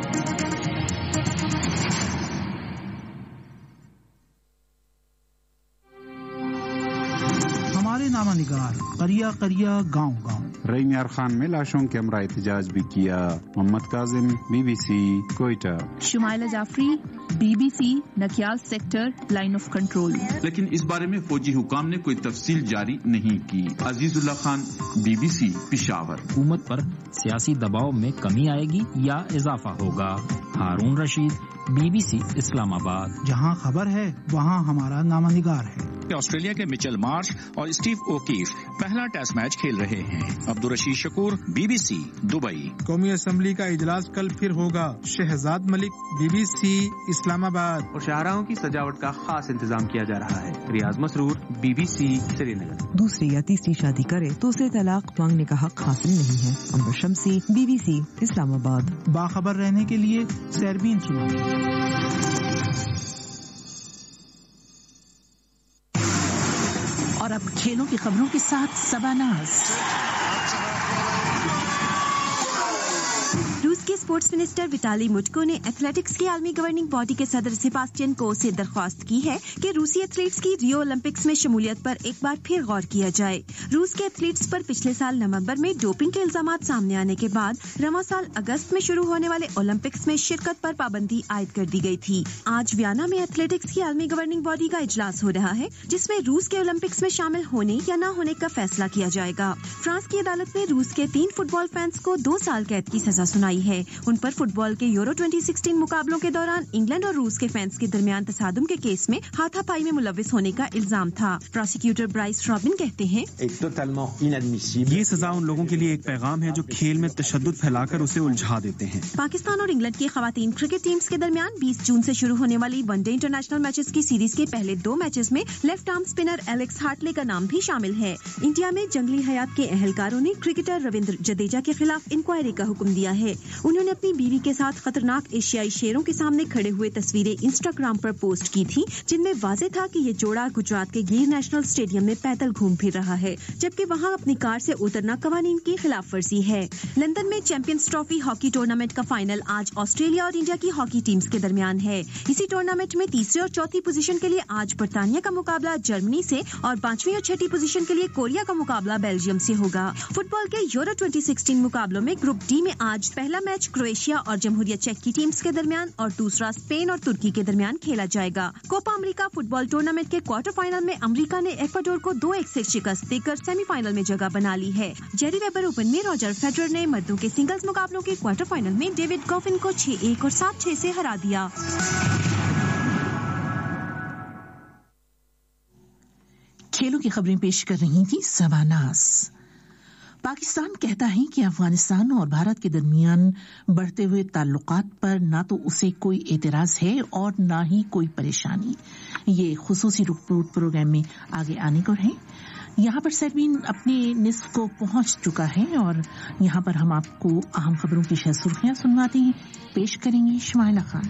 नामा निगार करिया करिया गांव गांव। रईम यार खान में लाशों के हमरा एहतजाज भी किया। Mohammad Kazim, BBC Quetta. Shumaila Jafri, BBC Nakiyal sector line of control. लेकिन इस बारे में फौजी हुकाम ने कोई तफसील जारी नहीं की। अजीजुल्लाह खान, बीबीसी पिशावर। हुकूमत पर सियासी दबाव में कमी आएगी या इजाफा होगा? हारून रशीद, बीबीसी इस्लामाबाद। जहां खबर है वहां हमारा नामा निगार है। ऑस्ट्रेलिया के मिचेल मार्श और स्टीव ओकीफ पहला टेस्ट मैच खेल रहे हैं। Abdul Rasheed Shakoor, BBC Dubai. कौमी असम्बली का इजलास कल फिर होगा। शहजाद मलिक, बीबीसी इस्लामाबाद। और शाहराहों की सजावट का खास इंतजाम किया जा रहा है। रियाज मसरूर, बीबीसी श्रीनगर। दूसरी या तीसरी शादी करे तो उसे तलाक मांगने का हक हासिल नहीं है। अंबर शम्सी, बीबीसी इस्लामाबाद। बाखबर रहने के लिए सरबीन सुना। और अब खेलों की खबरों के साथ सबानाज। रूस के स्पोर्ट्स मिनिस्टर विटाली मुटको ने एथलेटिक्स की आलमी गवर्निंग बॉडी के सदर सेबास्टियन को से दरख्वास्त की है कि रूसी एथलीट्स की रियो ओलंपिक्स में शमूलियत पर एक बार फिर गौर किया जाए। रूस के एथलीट्स पर पिछले साल नवंबर में डोपिंग के इल्जामात सामने आने के बाद रवा साल अगस्त में शुरू होने वाले ओलंपिक्स में शिरकत पर पाबंदी आयद कर दी गई थी। आज वियना में एथलेटिक्स की आलमी गवर्निंग बॉडी का इजलास हो रहा है, जिसमें रूस के ओलंपिक्स में शामिल होने या न होने का फैसला किया जाएगा। फ्रांस की अदालत ने रूस के तीन फुटबॉल फैंस को दो साल कैद की सजा सुनाई है। उन पर फुटबॉल के यूरो ट्वेंटी सिक्सटीन मुकाबलों के दौरान इंग्लैंड और रूस के फैंस के दरमियान तसादुम के केस में हाथापाई में मुलविस होने का इल्जाम था। प्रोसिक्यूटर ब्राइस रॉबिन कहते हैं, ये सजा उन लोगों के लिए एक पैगाम है जो खेल में तशद्दुद फैलाकर उसे उलझा देते हैं। पाकिस्तान और इंग्लैंड की खवातीन क्रिकेट टीम्स के दरमियान बीस जून से शुरू होने वाली वनडे इंटरनेशनल मैचेस की सीरीज के पहले दो मैचेस में left arm spinner Alex Hartley का नाम भी शामिल है। इंडिया में जंगली हयात के अहलकारों ने क्रिकेटर रविंद्र जडेजा के खिलाफ इंक्वायरी का हुक्म दिया है। उन्होंने अपनी बीवी के साथ खतरनाक एशियाई शेरों के सामने खड़े हुए तस्वीरें इंस्टाग्राम पर पोस्ट की थी, जिनमें वाज़ेह था कि ये जोड़ा गुजरात के गिर नेशनल स्टेडियम में पैदल घूम फिर रहा है, जबकि वहां अपनी कार से उतरना कवानीन की खिलाफ वर्जी है। लंदन में चैंपियंस ट्रॉफी हॉकी टूर्नामेंट का फाइनल आज ऑस्ट्रेलिया और इंडिया की हॉकी टीम्स के दरमियान है। इसी टूर्नामेंट में तीसरी और चौथी पोजीशन के लिए आज बर्तानिया का मुकाबला जर्मनी से और पांचवी और छठी पोजीशन के लिए कोरिया का मुकाबला बेल्जियम से होगा। फुटबॉल के यूरो ट्वेंटी सिक्सटीन मुकाबलों में ग्रुप डी में आज पहला मैच क्रोएशिया और जमहूरिया चेक की टीम्स के दरमियान और दूसरा स्पेन और तुर्की के दरमियान खेला जाएगा। कोपा अमेरिका फुटबॉल टूर्नामेंट के क्वार्टर फाइनल में अमेरिका ने एक्वाडोर को दो एक से शिकस्त देकर सेमीफाइनल में जगह बना ली है। जेरी वेबर ओपन में रॉजर फेडरर ने मर्दों के सिंगल्स मुकाबलों के क्वार्टर फाइनल में डेविड गॉफिन को छह एक और सात छह से हरा दिया। खेलों की खबरें पेश कर रही थी सबानास। पाकिस्तान कहता है कि अफगानिस्तान और भारत के दरमियान बढ़ते हुए ताल्लुकात पर ना तो उसे कोई एतराज है और ना ही कोई परेशानी। ये खुसूसी रिपोर्ट प्रोग्राम में आगे आने को है। यहाँ पर सरवीन अपने निस्फ को पहुंच चुका है और यहाँ पर हम आपको अहम खबरों की शह सुर्खियां सुनवाते हैं। पेश करेंगे शुमाइला खान।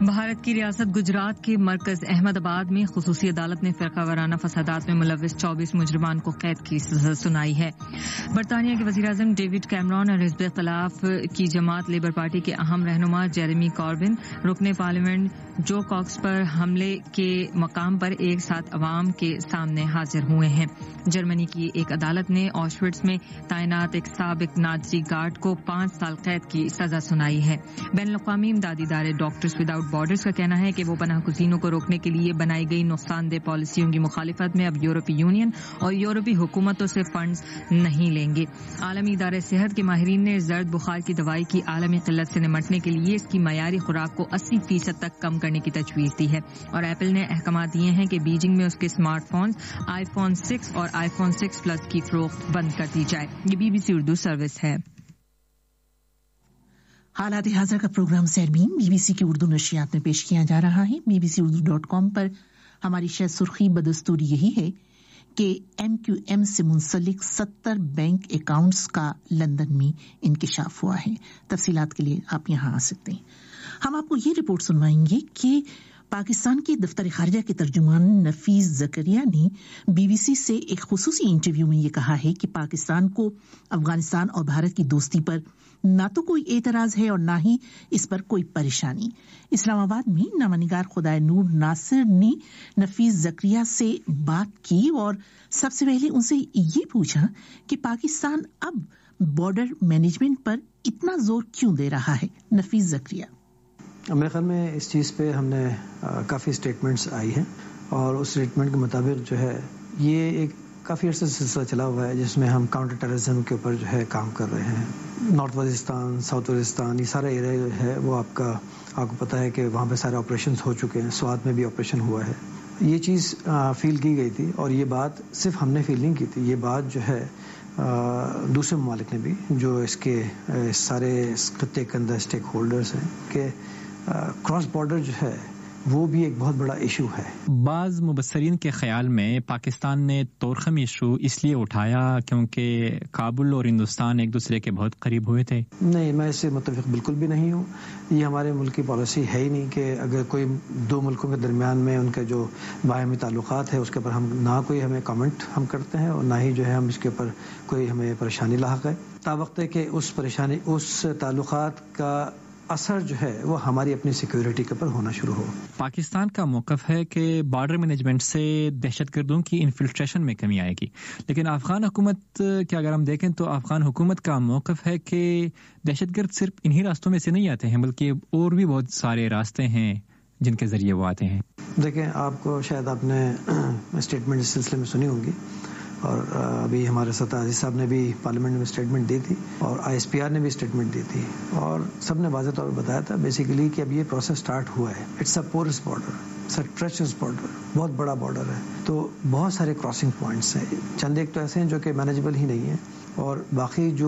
بھارت کی ریاست گجرات کے مرکز احمد آباد میں خصوصی عدالت نے فرقہ وارانہ فسادات میں ملوث چوبیس مجرمان کو قید کی سزا سنائی ہے. برطانیہ کے وزیر اعظم ڈیوڈ کیمرون اور حزب اختلاف کی جماعت لیبر پارٹی کے اہم رہنما جیریمی کاربن رکن پارلیمنٹ جو کاکس پر حملے کے مقام پر ایک ساتھ عوام کے سامنے حاضر ہوئے ہیں. جرمنی کی ایک عدالت نے آشوٹس میں تعینات ایک سابق نازی گارڈ کو پانچ سال قید کی سزا سنائی ہے. بین الاقوامی امدادی ادارے ڈاکٹرز وداؤٹ بارڈرز کا کہنا ہے کہ وہ پناہ گزینوں کو روکنے کے لیے بنائی گئی نقصان دہ پالیسیوں کی مخالفت میں اب یورپی یونین اور یورپی حکومتوں سے فنڈز نہیں لیں گے. عالمی ادارے صحت کے ماہرین نے زرد بخار کی دوائی کی عالمی قلت سے نمٹنے کے لیے اس کی معیاری خوراک کو اسی فیصد تک کم کرنے کی تجویز دی ہے. اور ایپل نے احکامات دیے ہیں کہ بیجنگ میں اس کے smart phones iPhone six اور آئی فون سکس پلس کی فروخت بند کر دی جائے. یہ B B C Urdu service ہے. حالات حاضر کا programme Sairbeen B B C کی اردو نشریات میں پیش کیا جا رہا ہے. B B C Urdu dot com پر ہماری شہ سرخی بدستور یہی ہے کہ ایم کیو ایم سے منسلک ستر بینک اکاؤنٹس کا لندن میں انکشاف ہوا ہے. تفصیلات کے لیے آپ یہاں آ سکتے ہیں. ہم آپ کو یہ رپورٹ سنوائیں گے کہ پاکستان کے دفتر خارجہ کے ترجمان نفیس زکریا نے بی بی سی سے ایک خصوصی انٹرویو میں یہ کہا ہے کہ پاکستان کو افغانستان اور بھارت کی دوستی پر نہ تو کوئی اعتراض ہے اور نہ ہی اس پر کوئی پریشانی. اسلام آباد میں نامہ نگار خدائے نور ناصر نے نفیس زکریا سے بات کی اور سب سے پہلے ان سے یہ پوچھا کہ پاکستان اب بارڈر مینجمنٹ پر اتنا زور کیوں دے رہا ہے. نفیس زکریا: میرے خیال میں اس چیز پہ ہم نے کافی اسٹیٹمنٹس آئی ہیں اور اس اسٹیٹمنٹ کے مطابق جو ہے یہ ایک کافی عرصے سے سلسلہ چلا ہوا ہے جس میں ہم کاؤنٹر ٹیررزم کے اوپر جو ہے کام کر رہے ہیں. نارتھ وزیرستان، ساؤتھ وزیرستان، یہ سارا ایریا جو ہے وہ آپ کا آپ کو پتہ ہے کہ وہاں پہ سارے آپریشنز ہو چکے ہیں. سوات میں بھی آپریشن ہوا ہے. یہ چیز فیل کی گئی تھی اور یہ بات صرف ہم نے فیل نہیں کی تھی، یہ بات جو ہے دوسرے ممالک نے بھی جو اس کے سارے خطے کے اندر اسٹیک ہولڈرز ہیں کہ کراس بارڈر جو ہے وہ بھی ایک بہت بڑا ایشو ہے. بعض مبصرین کے خیال میں پاکستان نے طورخم ایشو اس لیے اٹھایا کیونکہ کابل اور ہندوستان ایک دوسرے کے بہت قریب ہوئے تھے. نہیں، میں اس سے متفق بالکل بھی نہیں ہوں. یہ ہمارے ملک کی پالیسی ہے ہی نہیں کہ اگر کوئی دو ملکوں کے درمیان میں ان کے جو باہمی تعلقات ہے اس کے اوپر ہم نہ کوئی ہمیں کامنٹ ہم کرتے ہیں اور نہ ہی جو ہے ہم اس کے اوپر کوئی ہمیں پریشانی لاحق ہے. تا وقت ہے کہ اس پریشانی اس تعلقات کا اثر جو ہے وہ ہماری اپنی سیکیورٹی کے اوپر ہونا شروع ہو. پاکستان کا موقف ہے کہ بارڈر مینجمنٹ سے دہشت گردوں کی انفلٹریشن میں کمی آئے گی، لیکن افغان حکومت کے اگر ہم دیکھیں تو افغان حکومت کا موقف ہے کہ دہشت گرد صرف انہی راستوں میں سے نہیں آتے ہیں بلکہ اور بھی بہت سارے راستے ہیں جن کے ذریعے وہ آتے ہیں. دیکھیں، آپ کو شاید آپ نے اسٹیٹمنٹ اس سلسلے میں سنی ہوگی اور ابھی ہمارے ساتھ عزیز صاحب نے بھی پارلیمنٹ میں اسٹیٹمنٹ دی تھی اور آئی ایس پی آر نے بھی اسٹیٹمنٹ دی تھی اور سب نے واضح طور پر بتایا تھا بیسیکلی کہ اب یہ پروسیس سٹارٹ ہوا ہے. It's a porous border, it's a treacherous border, بہت بڑا بارڈر ہے. تو بہت سارے کراسنگ پوائنٹس ہیں، چند ایک تو ایسے ہیں جو کہ مینیجبل ہی نہیں ہیں اور باقی جو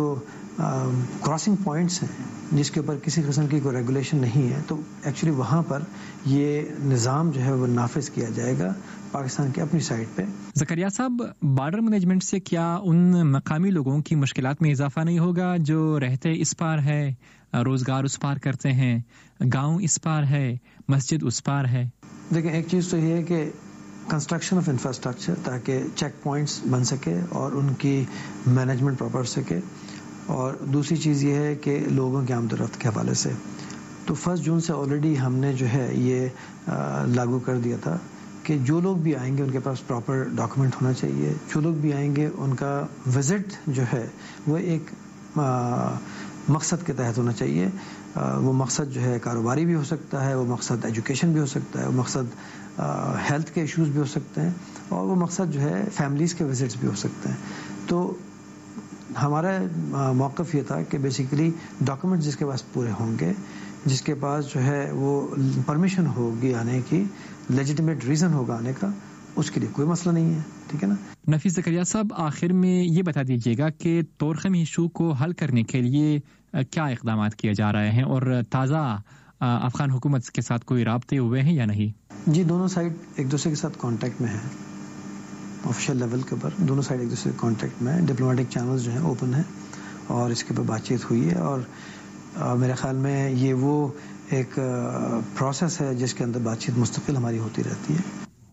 کراسنگ پوائنٹس ہیں جس کے اوپر کسی قسم کی کوئی ریگولیشن نہیں ہے تو ایکچولی وہاں پر یہ نظام جو ہے وہ نافذ کیا جائے گا پاکستان کے اپنی سائٹ پہ. زکریا صاحب، بارڈر مینجمنٹ سے کیا ان مقامی لوگوں کی مشکلات میں اضافہ نہیں ہوگا جو رہتے اس پار ہے، روزگار اس پار کرتے ہیں، گاؤں اس پار ہے، مسجد اس پار ہے؟ دیکھیں، ایک چیز تو یہ ہے کہ کنسٹرکشن آف انفراسٹرکچر تاکہ چیک پوائنٹس بن سکے اور ان کی مینجمنٹ پراپر سکے، اور دوسری چیز یہ ہے کہ لوگوں کی آمد و رفت کے حوالے سے تو فرسٹ جون سے آلریڈی ہم نے جو ہے یہ لاگو کر دیا تھا کہ جو لوگ بھی آئیں گے ان کے پاس پراپر ڈاکومنٹ ہونا چاہیے. جو لوگ بھی آئیں گے ان کا وزٹ جو ہے وہ ایک مقصد کے تحت ہونا چاہیے. وہ مقصد جو ہے کاروباری بھی ہو سکتا ہے، وہ مقصد ایجوکیشن بھی ہو سکتا ہے، وہ مقصد ہیلتھ کے ایشوز بھی ہو سکتے ہیں اور وہ مقصد جو ہے فیملیز کے وزٹس بھی ہو سکتے ہیں. تو ہمارا موقف یہ تھا کہ بیسیکلی ڈاکومنٹ جس کے پاس پورے ہوں گے، جس کے پاس جو ہے وہ پرمیشن ہوگی آنے کی، لیجیٹمیٹ ریزن ہوگا آنے کا، اس کے لیے کوئی مسئلہ نہیں ہے. ٹھیک ہے نا. نفیس زکریا صاحب، آخر میں یہ بتا دیجیے گا کہ طورخم ایشو کو حل کرنے کے لیے کیا اقدامات کیے جا رہے ہیں اور تازہ افغان حکومت کے ساتھ کوئی رابطے ہوئے ہیں یا نہیں؟ جی، دونوں سائڈ ایک دوسرے کے ساتھ کانٹیکٹ میں ہیں. آفیشیل لیول کے اوپر دونوں سائڈ ایک دوسرے کے کانٹیکٹ میں ہیں. ڈپلومیٹک چینلز جو ہیں اوپن ہیں اور اس کے اوپر بات چیت ہوئی ہے اور میرے خیال میں یہ وہ ایک پروسیس ہے جس کے اندر بات چیت مستقل ہماری ہوتی رہتی ہے.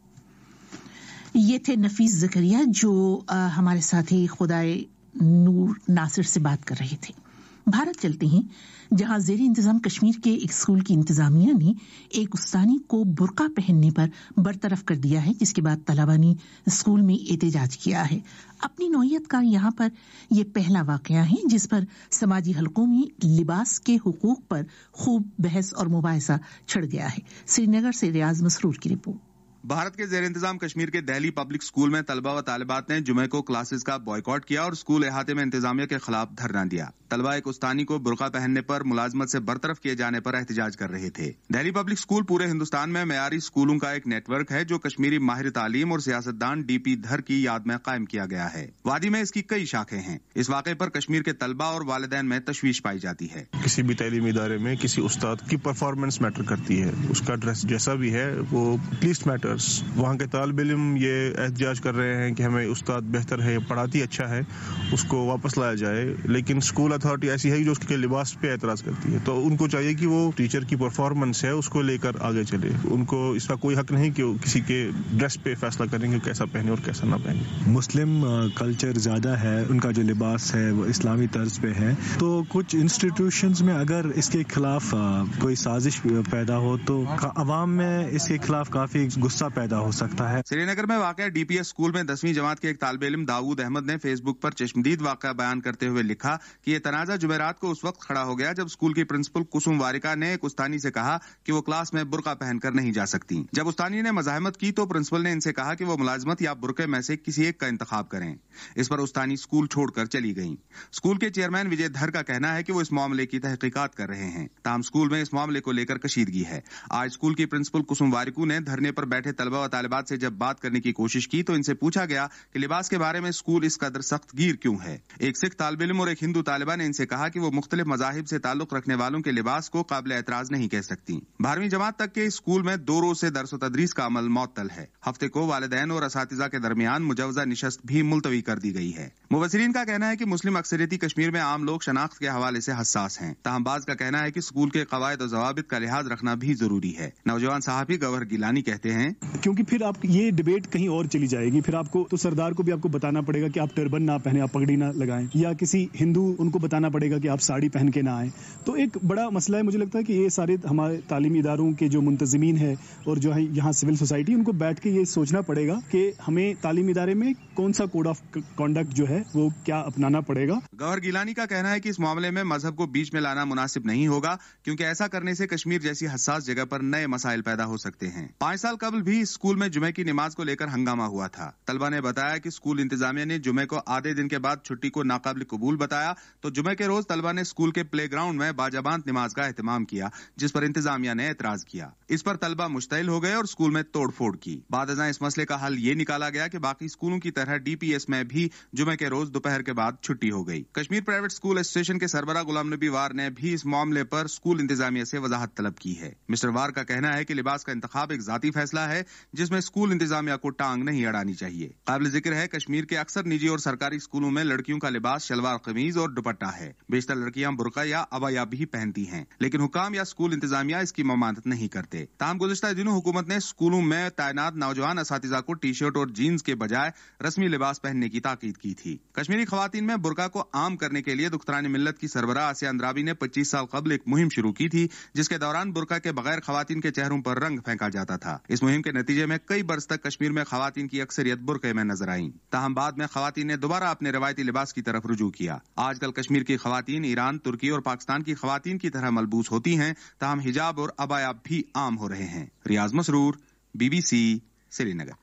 یہ تھے نفیس زکریا جو ہمارے ساتھی خدائے نور ناصر سے بات کر رہے تھے. بھارت چلتے ہیں جہاں زیر انتظام کشمیر کے ایک اسکول کی انتظامیہ نے ایک استانی کو برقع پہننے پر برطرف کر دیا ہے، جس کے بعد طلباء نے اسکول میں احتجاج کیا ہے. اپنی نوعیت کا یہاں پر یہ پہلا واقعہ ہے جس پر سماجی حلقوں میں لباس کے حقوق پر خوب بحث اور مباحثہ چھڑ گیا ہے. سری نگر سے ریاض مسرور کی رپورٹ. بھارت کے زیر انتظام کشمیر کے دہلی پبلک اسکول میں طلبہ و طالبات نے جمعے کو کلاسز کا بائیکاٹ کیا اور اسکول احاطے میں انتظامیہ کے خلاف دھرنا دیا. طلبہ ایک استانی کو برقع پہننے پر ملازمت سے برطرف کیے جانے پر احتجاج کر رہے تھے. دہلی پبلک اسکول پورے ہندوستان میں معیاری اسکولوں کا ایک نیٹ ورک ہے جو کشمیری ماہر تعلیم اور سیاستدان ڈی پی دھر کی یاد میں قائم کیا گیا ہے. وادی میں اس کی کئی شاخیں ہیں. اس واقعے پر کشمیر کے طلبہ اور والدین میں تشویش پائی جاتی ہے. کسی بھی تعلیمی ادارے میں کسی استاد کی پرفارمنس میٹر کرتی ہے، اس کا ڈریس جیسا بھی ہے وہ لیسٹ میٹرز. وہاں کے طالب علم یہ احتجاج کر رہے ہیں کہ ہمیں استاد بہتر ہے، پڑھاتی اچھا ہے، اس کو واپس لایا جائے. لیکن اسکول اتھارٹی ایسی ہے جو اس کے لباس پہ اعتراض کرتی ہے، تو ان کو چاہیے کہ وہ ٹیچر کی پرفارمنس ہے اس کو لے کر آگے چلے. ان کو اس کا کوئی حق نہیں کہ وہ کسی کے ڈریس پہ فیصلہ کریں گے کیسا پہنے اور کیسا نہ پہنے. مسلم کلچر زیادہ ہے، ان کا جو لباس ہے وہ اسلامی طرز پہ ہے، تو کچھ انسٹیٹیوشنز میں اگر اس کے خلاف کوئی سازش پیدا ہو تو عوام میں اس کے خلاف کافی غصہ پیدا ہو سکتا. سری نگر میں واقع ڈی پی ایس اسکول میں دسویں جماعت کے ایک طالب علم داؤد احمد نے فیس بک پر چشمدید واقعہ بیان کرتے ہوئے لکھا کہ یہ تنازع جمعرات کو اس وقت کھڑا ہو گیا جب اسکول کی پرنسپل کسم واریکا نے ایک استانی سے کہا کہ وہ کلاس میں برقع پہن کر نہیں جا سکتی. جب استانی نے مزاحمت کی تو پرنسپل نے ان سے کہا کہ وہ ملازمت یا برقعے میں سے کسی ایک کا انتخاب کریں. اس پر استانی اسکول چھوڑ کر چلی گئیں. اسکول کے چیئرمین وجے دھر کا کہنا ہے کہ وہ اس معاملے کی تحقیقات کر رہے ہیں. تاہم اسکول میں اس معاملے کو لے کر کشیدگی ہے. آج اسکول کی پرنسپل کسم واریکو نے دھرنے پر بیٹھے طلبہ و طالبات سے جب بات کرنے کی کوشش کی تو ان سے پوچھا گیا کہ لباس کے بارے میں اسکول اس قدر سخت گیر کیوں ہے. ایک سکھ طالب علم اور ایک ہندو طالبہ نے ان سے کہا کہ وہ مختلف مذاہب سے تعلق رکھنے والوں کے لباس کو قابل اعتراض نہیں کہہ سکتی. بارہویں جماعت تک کے اسکول میں دو روز سے درس و تدریس کا عمل معطل ہے. ہفتے کو والدین اور اساتذہ کے درمیان مجوزہ نشست بھی ملتوی کر دی گئی ہے. مبصرین کا کہنا ہے کہ مسلم اکثریتی کشمیر میں عام لوگ شناخت کے حوالے سے حساس ہیں. تاہم بعض کا کہنا ہے کہ اسکول کے قواعد و ضوابط کا لحاظ رکھنا بھی ضروری ہے. نوجوان صحافی گوہر گیلانی کہتے ہیں کیونکہ پھر آپ یہ ڈبیٹ کہیں اور چلی جائے گی، پھر آپ کو تو سردار کو بھی آپ کو بتانا پڑے گا کہ آپ ٹربن نہ پہنے، آپ پگڑی نہ لگائیں، یا کسی ہندو ان کو بتانا پڑے گا کہ آپ ساڑی پہن کے نہ آئیں. تو ایک بڑا مسئلہ ہے. مجھے لگتا ہے کہ یہ سارے ہمارے تعلیمی اداروں کے جو منتظمین ہیں اور جو ہے یہاں سول سوسائٹی، ان کو بیٹھ کے یہ سوچنا پڑے گا کہ ہمیں تعلیمی ادارے میں کون سا کوڈ آف کانڈکٹ جو ہے وہ کیا اپنانا پڑے گا. گوہر گیلانی کا کہنا ہے کہ اس معاملے میں مذہب کو بیچ میں لانا مناسب نہیں ہوگا کیونکہ ایسا کرنے سے کشمیر جیسی حساس جگہ پر نئے مسائل پیدا ہو سکتے ہیں. پانچ سال قبل بھی اسکول میں جمعے کی نماز کو لے کر ہنگامہ ہوا تھا. طلبہ نے بتایا کہ اسکول انتظامیہ نے جمعے کو آدھے دن کے بعد چھٹی کو ناقابل قبول بتایا تو جمعے کے روز طلبہ نے اسکول کے پلے گراؤنڈ میں باجابانت نماز کا اہتمام کیا جس پر انتظامیہ نے اعتراض کیا. اس پر طلبہ مشتعل ہو گئے اور اسکول میں توڑ پھوڑ کی. بعد ازاں اس مسئلے کا حل یہ نکالا گیا کہ باقی اسکولوں کی طرح ڈی پی ایس میں بھی جمعے کے روز دوپہر کے بعد چھٹی ہو گئی. کشمیر پرائیویٹ اسکول ایسوسی ایشن کے سربراہ غلام نبی وار نے بھی اس معاملے پر اسکول انتظامیہ سے وضاحت طلب کی ہے. مسٹر وار کا کہنا ہے کہ لباس کا انتخاب ایک ذاتی فیصلہ ہے جس میں اسکول انتظامیہ کو ٹانگ نہیں اڑانی چاہیے. قابل ذکر ہے کشمیر کے اکثر نجی اور سرکاری اسکولوں میں لڑکیوں کا لباس شلوار قمیض اور دوپٹہ ہے. بیشتر لڑکیاں برقع یا عبایا بھی پہنتی ہیں لیکن حکام یا اسکول انتظامیہ اس کی ممانعت نہیں کرتے. تاہم گزشتہ دنوں حکومت نے اسکولوں میں تعینات نوجوان اساتذہ کو ٹی شرٹ اور جینز کے بجائے رسمی لباس پہننے کی تاکید کی تھی. کشمیری خواتین میں برقع کو عام کرنے کے لیے دختران ملت کی سربراہ آسیہ اندرابی نے پچیس سال قبل ایک مہم شروع کی تھی جس کے دوران برقع کے بغیر خواتین کے چہروں پر رنگ پھینکا جاتا تھا. اس مہم کے نتیجے میں کئی برس تک کشمیر میں خواتین کی اکثریت برقعے میں نظر آئیں. تاہم بعد میں خواتین نے دوبارہ اپنے روایتی لباس کی طرف رجوع کیا. آج کل کشمیر کی خواتین ایران، ترکی اور پاکستان کی خواتین کی طرح ملبوس ہوتی ہیں. تاہم حجاب اور عبایا بھی عام ہو رہے ہیں. Riaz Masroor, B B C, Srinagar.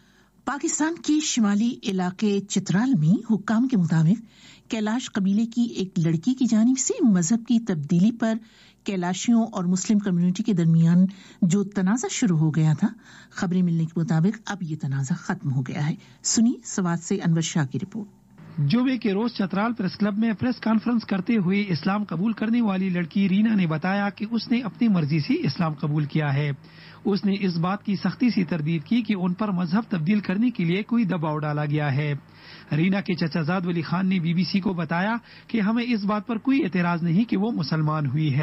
Pakistan کے شمالی علاقے چترال میں حکام کے مطابق کیلاش قبیلے کی ایک لڑکی کی جانب سے مذہب کی تبدیلی پر کیلاشیوں اور مسلم کمیونٹی کے درمیان جو تنازع شروع ہو گیا تھا، خبریں ملنے کے مطابق اب یہ تنازع ختم ہو گیا ہے. سنی سوات سے انور شاہ کی رپورٹ. جمعے کے روز چترال پریس کلب میں پریس کانفرنس کرتے ہوئے اسلام قبول کرنے والی لڑکی رینا نے بتایا کہ اس نے اپنی مرضی سے اسلام قبول کیا ہے. اس نے اس بات کی سختی سے تردید کی کہ ان پر مذہب تبدیل کرنے کے لیے کوئی دباؤ ڈالا گیا ہے. رینا کے چچا زاد ولی خان نے بی بی سی کو بتایا کہ ہمیں اس بات پر کوئی اعتراض نہیں کہ وہ مسلمان ہوئی ہے.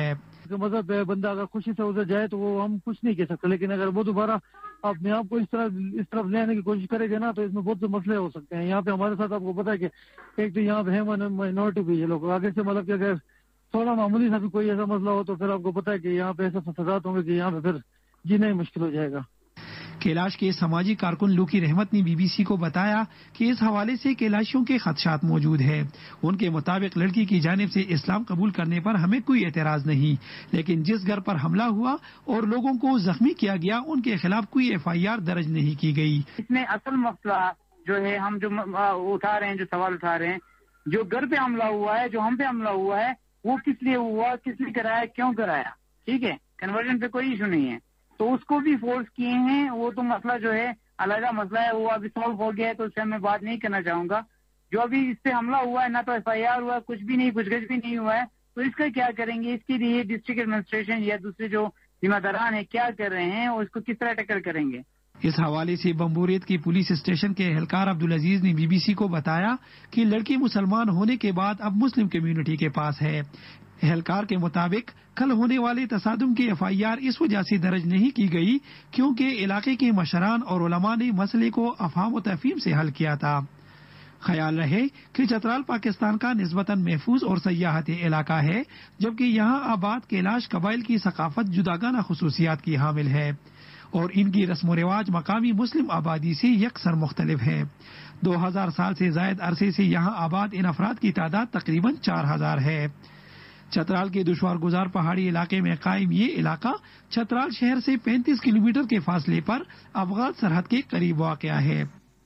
کا مذہب ہے, بندہ اگر خوشی سے ادھر جائے تو وہ ہم کچھ نہیں کہہ سکتے, لیکن اگر وہ دوبارہ اپنے آپ کو اس طرح اس طرف لے آنے کی کوشش کرے گا نا تو اس میں بہت سے مسئلے ہو سکتے ہیں. یہاں پہ ہمارے ساتھ آپ کو پتا ہے کہ ایک تو یہاں پہ ہے مائنورٹی بھی ہے لوگ, آگے سے مطلب کہ اگر تھوڑا معمولی سا بھی کوئی ایسا مسئلہ ہو تو پھر آپ کو پتا ہے کہ یہاں پہ ایسے فسادات ہوں گے کہ یہاں پہ پھر جینا ہی مشکل ہو جائے گا. کیلاش کے سماجی کارکن لوکی رحمت نے بی بی سی کو بتایا کہ اس حوالے سے کیلاشیوں کے خدشات موجود ہیں. ان کے مطابق لڑکی کی جانب سے اسلام قبول کرنے پر ہمیں کوئی اعتراض نہیں, لیکن جس گھر پر حملہ ہوا اور لوگوں کو زخمی کیا گیا ان کے خلاف کوئی ایف آئی آر درج نہیں کی گئی. اس میں اصل مسئلہ جو ہے ہم جو اٹھا رہے ہیں, جو سوال اٹھا رہے ہیں, جو گھر پہ حملہ ہوا ہے, جو ہم پہ حملہ ہوا ہے, وہ کس لیے ہوا, کس نے کرایا, کیوں کرایا. ٹھیک ہے, کنورژن پہ کوئی ایشو نہیں ہے, تو اس کو بھی فورس کیے ہیں. وہ تو مسئلہ جو ہے علیحدہ مسئلہ ہے, وہ ابھی سالو ہو گیا ہے, تو اس سے میں بات نہیں کرنا چاہوں گا. جو ابھی اس پہ حملہ ہوا ہے, نہ تو ایف آئی آر ہوا ہے, کچھ بھی نہیں, کچھ گچھ بھی نہیں ہوا ہے, تو اس کا کیا کریں گے. اس کے لیے ڈسٹرکٹ ایڈمنسٹریشن یا دوسرے جو ذمہ داران ہیں کیا کر رہے ہیں اور اس کو کس طرح ٹیکل کریں گے. اس حوالے سے بمبوریت کے پولیس اسٹیشن کے اہلکار عبدالعزیز نے بی بی سی کو بتایا کہ لڑکی مسلمان ہونے کے بعد اب مسلم کمیونٹی کے پاس ہے. اہلکار کے مطابق کل ہونے والے تصادم کی ایف آئی آر اس وجہ سے درج نہیں کی گئی کیونکہ علاقے کے مشران اور علماء نے مسئلے کو افہام و تفہیم سے حل کیا تھا. خیال رہے کہ چترال پاکستان کا نسبتاً محفوظ اور سیاحتی علاقہ ہے, جبکہ یہاں آباد کیلاش قبائل کی ثقافت جداگانہ خصوصیات کی حامل ہے اور ان کی رسم و رواج مقامی مسلم آبادی سے یکسر مختلف ہے. دو ہزار سال سے زائد عرصے سے یہاں آباد ان افراد کی تعداد تقریباً چار ہزار ہے. چترال کے دشوار گزار پہاڑی علاقے میں قائم یہ علاقہ چترال شہر سے پینتیس کلومیٹر کے فاصلے پر افغان سرحد کے قریب واقع ہے.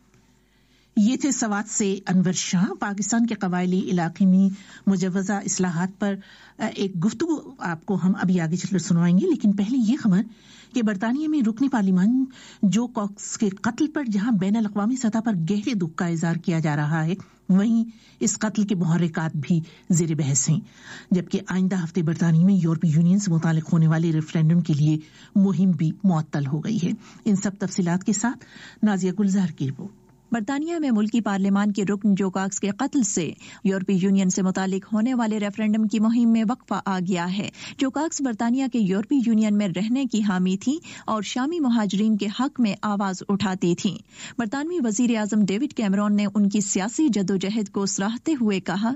یہ تھے سوات سے انور شاہ. پاکستان کے قبائلی علاقے میں مجوزہ اصلاحات پر ایک گفتگو آپ کو ہم ابھی آگے چل کر سنوائیں گے, لیکن پہلے یہ خبر کہ برطانیہ میں رکن پارلیمان جو کاکس کے قتل پر جہاں بین الاقوامی سطح پر گہرے دکھ کا اظہار کیا جا رہا ہے, وہیں اس قتل کے محرکات بھی زیر بحث ہیں. جبکہ آئندہ ہفتے برطانیہ میں یورپی یونین سے متعلق ہونے والے ریفرینڈم کے لیے مہم بھی معطل ہو گئی ہے. ان سب تفصیلات کے ساتھ نازیہ گلزار کی رپورٹ. برطانیہ میں ملکی پارلیمان کے رکن جو کاکس کے قتل سے یورپی یونین سے متعلق ہونے والے ریفرنڈم کی مہم میں وقفہ آ گیا ہے. جو کاکس برطانیہ کے یورپی یونین میں رہنے کی حامی تھی اور شامی مہاجرین کے حق میں آواز اٹھاتی تھیں. برطانوی وزیر اعظم ڈیوڈ کیمرون نے ان کی سیاسی جدوجہد کو سراہتے ہوئے کہا,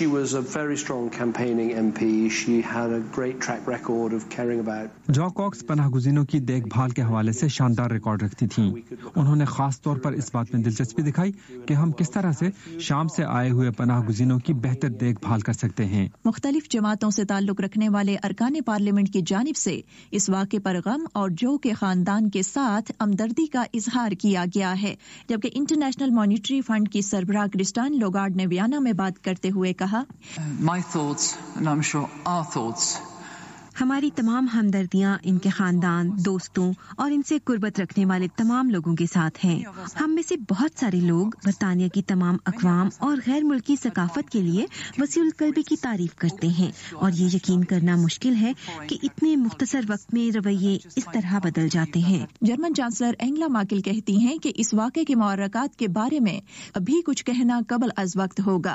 جو کاکس پناہ گزینوں کی دیکھ بھال کے حوالے سے شاندار ریکارڈ رکھتی تھیں. انہوں نے خاص طور پر اس بات میں دلچسپی دکھائی کہ ہم کس طرح سے شام سے آئے ہوئے پناہ گزینوں کی بہتر دیکھ بھال کر سکتے ہیں. مختلف جماعتوں سے تعلق رکھنے والے ارکان پارلیمنٹ کی جانب سے اس واقعے پر غم اور جو کے خاندان کے ساتھ ہمدردی کا اظہار کیا گیا ہے. جبکہ انٹرنیشنل مانیٹری فنڈ کی سربراہ کرسٹائن لوگارڈ نے ویانا میں بات کرتے ہوئے کہا, My thoughts, and I'm sure our thoughts, ہماری تمام ہمدردیاں ان کے خاندان, دوستوں اور ان سے قربت رکھنے والے تمام لوگوں کے ساتھ ہیں. ہم میں سے بہت سارے لوگ برطانیہ کی تمام اقوام اور غیر ملکی ثقافت کے لیے وسیع القلبی کی تعریف کرتے ہیں, اور یہ یقین کرنا مشکل ہے کہ اتنے مختصر وقت میں رویے اس طرح بدل جاتے ہیں. جرمن چانسلر اینگلا مارکل کہتی ہیں کہ اس واقعے کے محرکات کے بارے میں ابھی کچھ کہنا قبل از وقت ہوگا.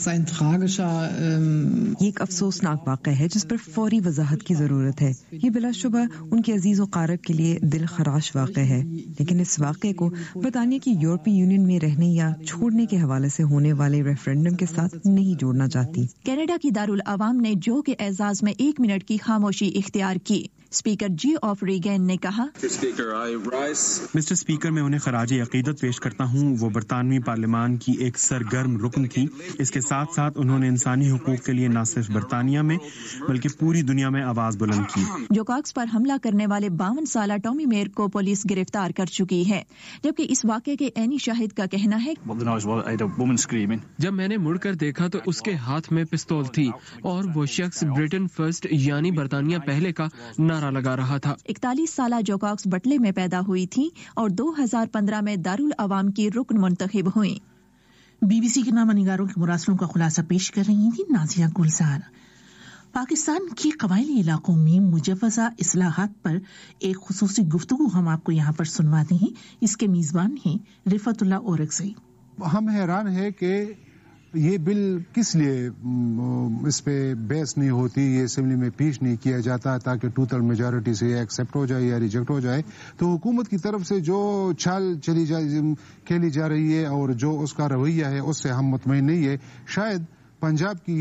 یہ ایک افسوسناک واقعہ ہے جس پر فوری وضاحت کی ضرورت ہے. یہ بلا شبہ ان کے عزیز و قارب کے لیے دل خراش واقع ہے, لیکن اس واقعے کو برطانیہ کی یورپی یونین میں رہنے یا چھوڑنے کے حوالے سے ہونے والے ریفرنڈم کے ساتھ نہیں جوڑنا چاہتی. کینیڈا کی دارالعوام نے جو کے اعزاز میں ایک منٹ کی خاموشی اختیار کی. اسپیکر جی آف ریگین نے کہا, مسٹر اسپیکر, میں انہیں خراج عقیدت پیش کرتا ہوں. وہ برطانوی پارلیمان کی ایک سرگرم رکن تھی. اس کے ساتھ ساتھ انہوں نے انسانی حقوق کے لیے نہ صرف برطانیہ میں بلکہ پوری دنیا میں آواز بلند کی. جو کاکس پر حملہ کرنے والے باون سالہ ٹامی میر کو پولیس گرفتار کر چکی ہے, جبکہ اس واقعے کے عینی شاہد کا کہنا ہے, جب میں نے مڑ کر دیکھا تو اس کے ہاتھ میں پستول تھی اور وہ شخص برٹن فرسٹ یعنی برطانیہ پہلے کا نعرہ لگا رہا تھا. اکتالیس سالہ جو کاکس بٹلے میں پیدا ہوئی تھی اور دو ہزار پندرہ میں دارالعوام کی رکن منتخب ہوئی. بی بی سی کے نامہ نگاروں کے مراسلوں کا خلاصہ پیش کر رہی تھی نازیہ گلزار. پاکستان کے قبائلی علاقوں میں مجوزہ اصلاحات پر ایک خصوصی گفتگو ہم آپ کو یہاں پر سنواتے ہیں. اس کے میزبان ہیں رفعت اللہ اورکزئی. ہم حیران ہے کہ یہ بل کس لیے اس پہ بحث نہیں ہوتی, یہ اسمبلی میں پیش نہیں کیا جاتا تاکہ ٹو تھرڈ میجورٹی سے یہ ایکسیپٹ ہو جائے یا ریجیکٹ ہو جائے. تو حکومت کی طرف سے جو چال چلی جا کھیلی جا رہی ہے اور جو اس کا رویہ ہے اس سے ہم مطمئن نہیں ہے. شاید پنجاب کی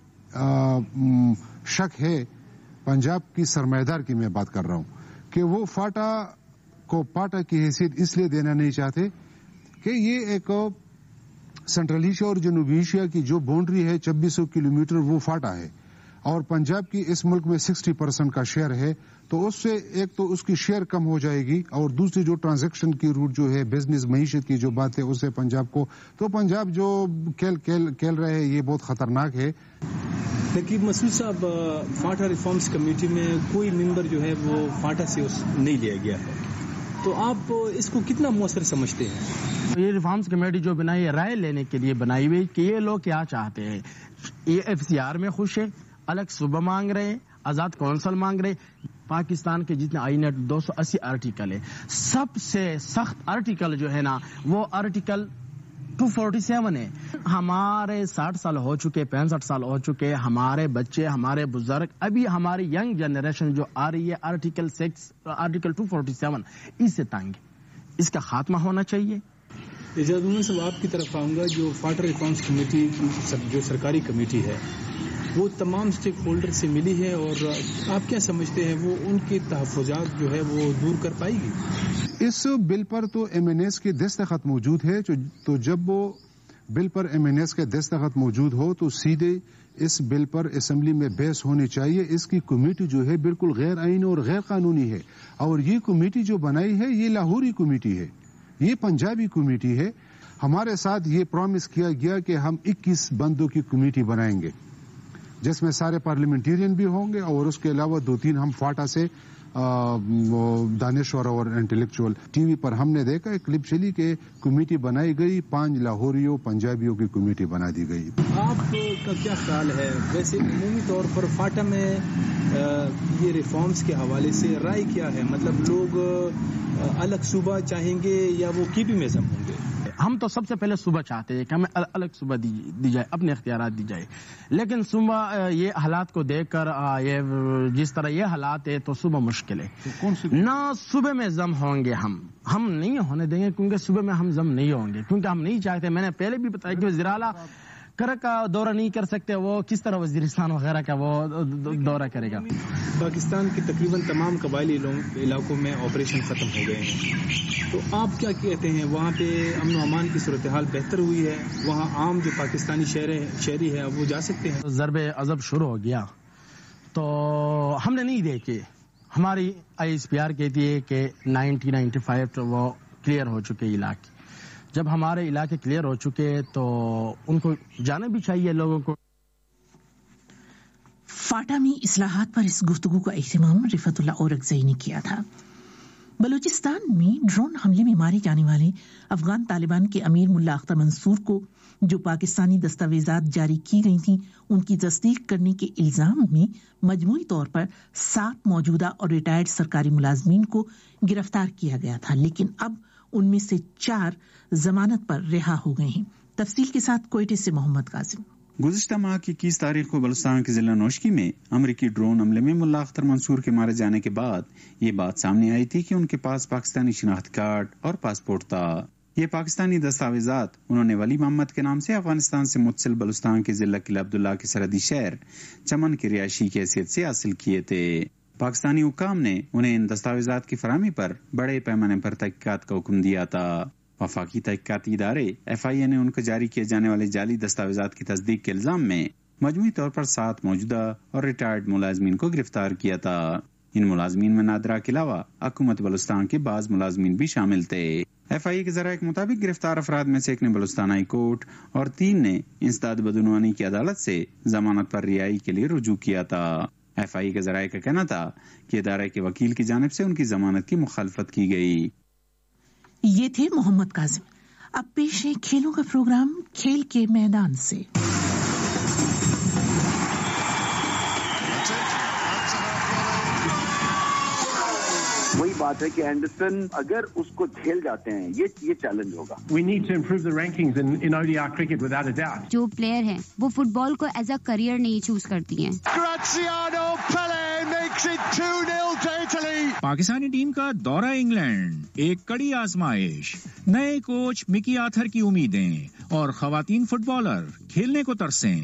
یہ شک ہے, پنجاب کی سرمایہ دار کی میں بات کر رہا ہوں, کہ وہ فاٹا کو پاٹا کی حیثیت اس لیے دینا نہیں چاہتے کہ یہ ایک سینٹرل ایشیا اور جنوبی ایشیا کی جو باؤنڈری ہے چھبیس سو کلو میٹر وہ فاٹا ہے, اور پنجاب کی اس ملک میں سکسٹی پرسینٹ کا شیئر ہے. تو اس سے ایک تو اس کی شیئر کم ہو جائے گی, اور دوسری جو ٹرانزیکشن کی روٹ جو ہے بزنس معیشت کی جو بات ہے اس سے پنجاب کو, تو پنجاب جو کھیل کھیل کھیل رہے ہیں یہ بہت خطرناک ہے. نقیب مسعود صاحب, فاٹا ریفارمز کمیٹی میں کوئی ممبر جو ہے وہ فاٹا سے نہیں لیا گیا ہے, تو آپ اس کو کتنا مؤثر سمجھتے ہیں؟ یہ ریفارمز کمیٹی جو بنائی ہے رائے لینے کے لیے بنائی ہوئی کہ یہ لوگ کیا چاہتے ہیں. یہ ایف سی آر میں خوش ہے, الگ صوبہ مانگ رہے ہیں, آزاد کونسل مانگ رہے. پاکستان کے جتنے آئین دو سو اسی آرٹیکل ہے, سب سے سخت آرٹیکل جو ہے نا وہ آرٹیکل دو سو سینتالیس ہے. ہمارے ساٹھ سال ہو چکے, پینسٹھ سال ہو چکے, ہمارے بچے, ہمارے بزرگ, ابھی ہماری ینگ جنریشن جو آ رہی ہے آرٹیکل سکس آرٹیکل دو سو سینتالیس اس سے تنگ ہے. اس کا خاتمہ ہونا چاہیے. اجازت صاحب آپ کی طرف آؤں گا, جو فاٹا ریفارمز کمیٹی جو سرکاری کمیٹی ہے وہ تمام اسٹیک ہولڈر سے ملی ہے, اور آپ کیا سمجھتے ہیں وہ ان کے تحفظات جو ہے وہ دور کر پائے گی؟ اس بل پر تو ایم این ایس کے دستخط موجود ہے, تو جب وہ بل پر ایم این ایس کے دستخط موجود ہو تو سیدھے اس بل پر اسمبلی میں بحث ہونی چاہیے. اس کی کمیٹی جو ہے بالکل غیر آئینی اور غیر قانونی ہے, اور یہ کمیٹی جو بنائی ہے یہ لاہوری کمیٹی ہے, یہ پنجابی کمیٹی ہے. ہمارے ساتھ یہ پرومس کیا گیا کہ ہم اکیس بندوں کی کمیٹی بنائیں گے جس میں سارے پارلیمنٹیرین بھی ہوں گے, اور اس کے علاوہ دو تین ہم فاٹا سے دانشور اور انٹلیکچوئل. ٹی وی پر ہم نے دیکھا ایک کلپ چلی کہ کمیٹی بنائی گئی, پانچ لاہوریوں پنجابیوں کی کمیٹی بنا دی گئی. آپ کا کیا خیال ہے ویسے عمومی طور پر فاٹا میں یہ ریفارمز کے حوالے سے رائے کیا ہے؟ مطلب لوگ الگ صوبہ چاہیں گے یا وہ کی بھی میزم ہوں گے؟ ہم تو سب سے پہلے صوبہ چاہتے ہیں کہ ہمیں الگ صوبہ دی جائے, اپنے اختیارات دی جائے, لیکن صوبہ یہ حالات کو دیکھ کر یہ جس طرح یہ حالات ہے تو صوبہ مشکل ہے. نہ صوبے میں ضم ہوں گے, ہم ہم نہیں ہونے دیں گے, کیونکہ صوبے میں ہم ضم نہیں ہوں گے, کیونکہ ہم نہیں چاہتے. میں نے پہلے بھی بتایا کہ وزیر اعلیٰ کر کا دورہ نہیں کر سکتے, وہ کس طرح وزیرستان وغیرہ کا وہ دورہ کرے گا. پاکستان کے تقریباً تمام قبائلی علاقوں میں آپریشن ختم ہو گئے ہیں, تو آپ کیا کہتے ہیں وہاں پہ امن و امان کی صورتحال بہتر ہوئی ہے؟ وہاں عام جو پاکستانی شہری ہے وہ جا سکتے ہیں؟ ضرب عذب شروع ہو گیا تو ہم نے نہیں دیکھے. ہماری آئی ایس پی آر کہتی ہے کہ نائنٹی نائنٹی فائیو وہ کلیئر ہو چکے علاقے. جب ہمارے علاقے کلیئر ہو چکے تو ان کو جانا بھی چاہیے لوگوں کو. فاٹا میں اصلاحات پر اس گفتگو کا اہتمام رفعت اللہ اورکزئی نے کیا تھا. بلوچستان میں ڈرون حملے میں مارے جانے والے افغان طالبان کے امیر ملا اختر منصور کو جو پاکستانی دستاویزات جاری کی گئی تھیں ان کی تصدیق کرنے کے الزام میں مجموعی طور پر سات موجودہ اور ریٹائرڈ سرکاری ملازمین کو گرفتار کیا گیا تھا, لیکن اب ان میں سے چار ضمانت پر رہا ہو گئے ہیں. تفصیل کے ساتھ کوئٹے سے محمد قاسم. گزشتہ ماہ کی اکیس تاریخ کو بلوچستان کے ضلع نوشکی میں امریکی ڈرون حملے میں ملا اختر منصور کے مارے جانے کے بعد یہ بات سامنے آئی تھی کہ ان کے پاس پاکستانی شناخت کارڈ اور پاسپورٹ تھا. یہ پاکستانی دستاویزات انہوں نے ولی محمد کے نام سے افغانستان سے متصل بلوچستان کے ضلع قلعہ عبداللہ کے سرحدی شہر چمن کے رہائشی کی حیثیت سے حاصل کیے تھے. پاکستانی حکام نے انہیں ان دستاویزات کی فراہمی پر بڑے پیمانے پر تحقیقات کا حکم دیا تھا. وفاقی تحقیقاتی ادارے ایف آئی اے نے ان کو جاری کیے جانے والے جعلی دستاویزات کی تصدیق کے الزام میں مجموعی طور پر سات موجودہ اور ریٹائرڈ ملازمین کو گرفتار کیا تھا. ان ملازمین میں نادرا کے علاوہ حکومت بلوچستان کے بعض ملازمین بھی شامل تھے. ایف آئی اے کے ذرائع کے مطابق گرفتار افراد میں سے ایک نے بلوچستان ہائی کورٹ اور تین نے انسداد بدعنوانی کی عدالت سے ضمانت پر رہائی کے لیے رجوع کیا تھا. ایف آئی اے کے ذرائع کا کہنا تھا کہ ادارے کے وکیل کی جانب سے ان کی ضمانت کی مخالفت کی گئی. یہ تھے محمد قاسم. اب پیش ہے کھیلوں کا پروگرام کھیل کے میدان سے. وہی بات ہے کہ اینڈرسن اگر اس کو جھیل جاتے ہیں یہ یہ چیلنج ہوگا. We need to improve the rankings in, in O D I cricket without a doubt. جو پلیئر ہیں وہ فٹ بال کو ایز اے کریئر نہیں چوز کرتی ہیں. Graziano Pele makes it two nil to Italy. پاکستانی team کا دورہ انگلینڈ ایک کڑی آزمائش. نئے کوچ مکی آتھر کی امیدیں اور خواتین فٹ بالر کھیلنے کو ترسیں.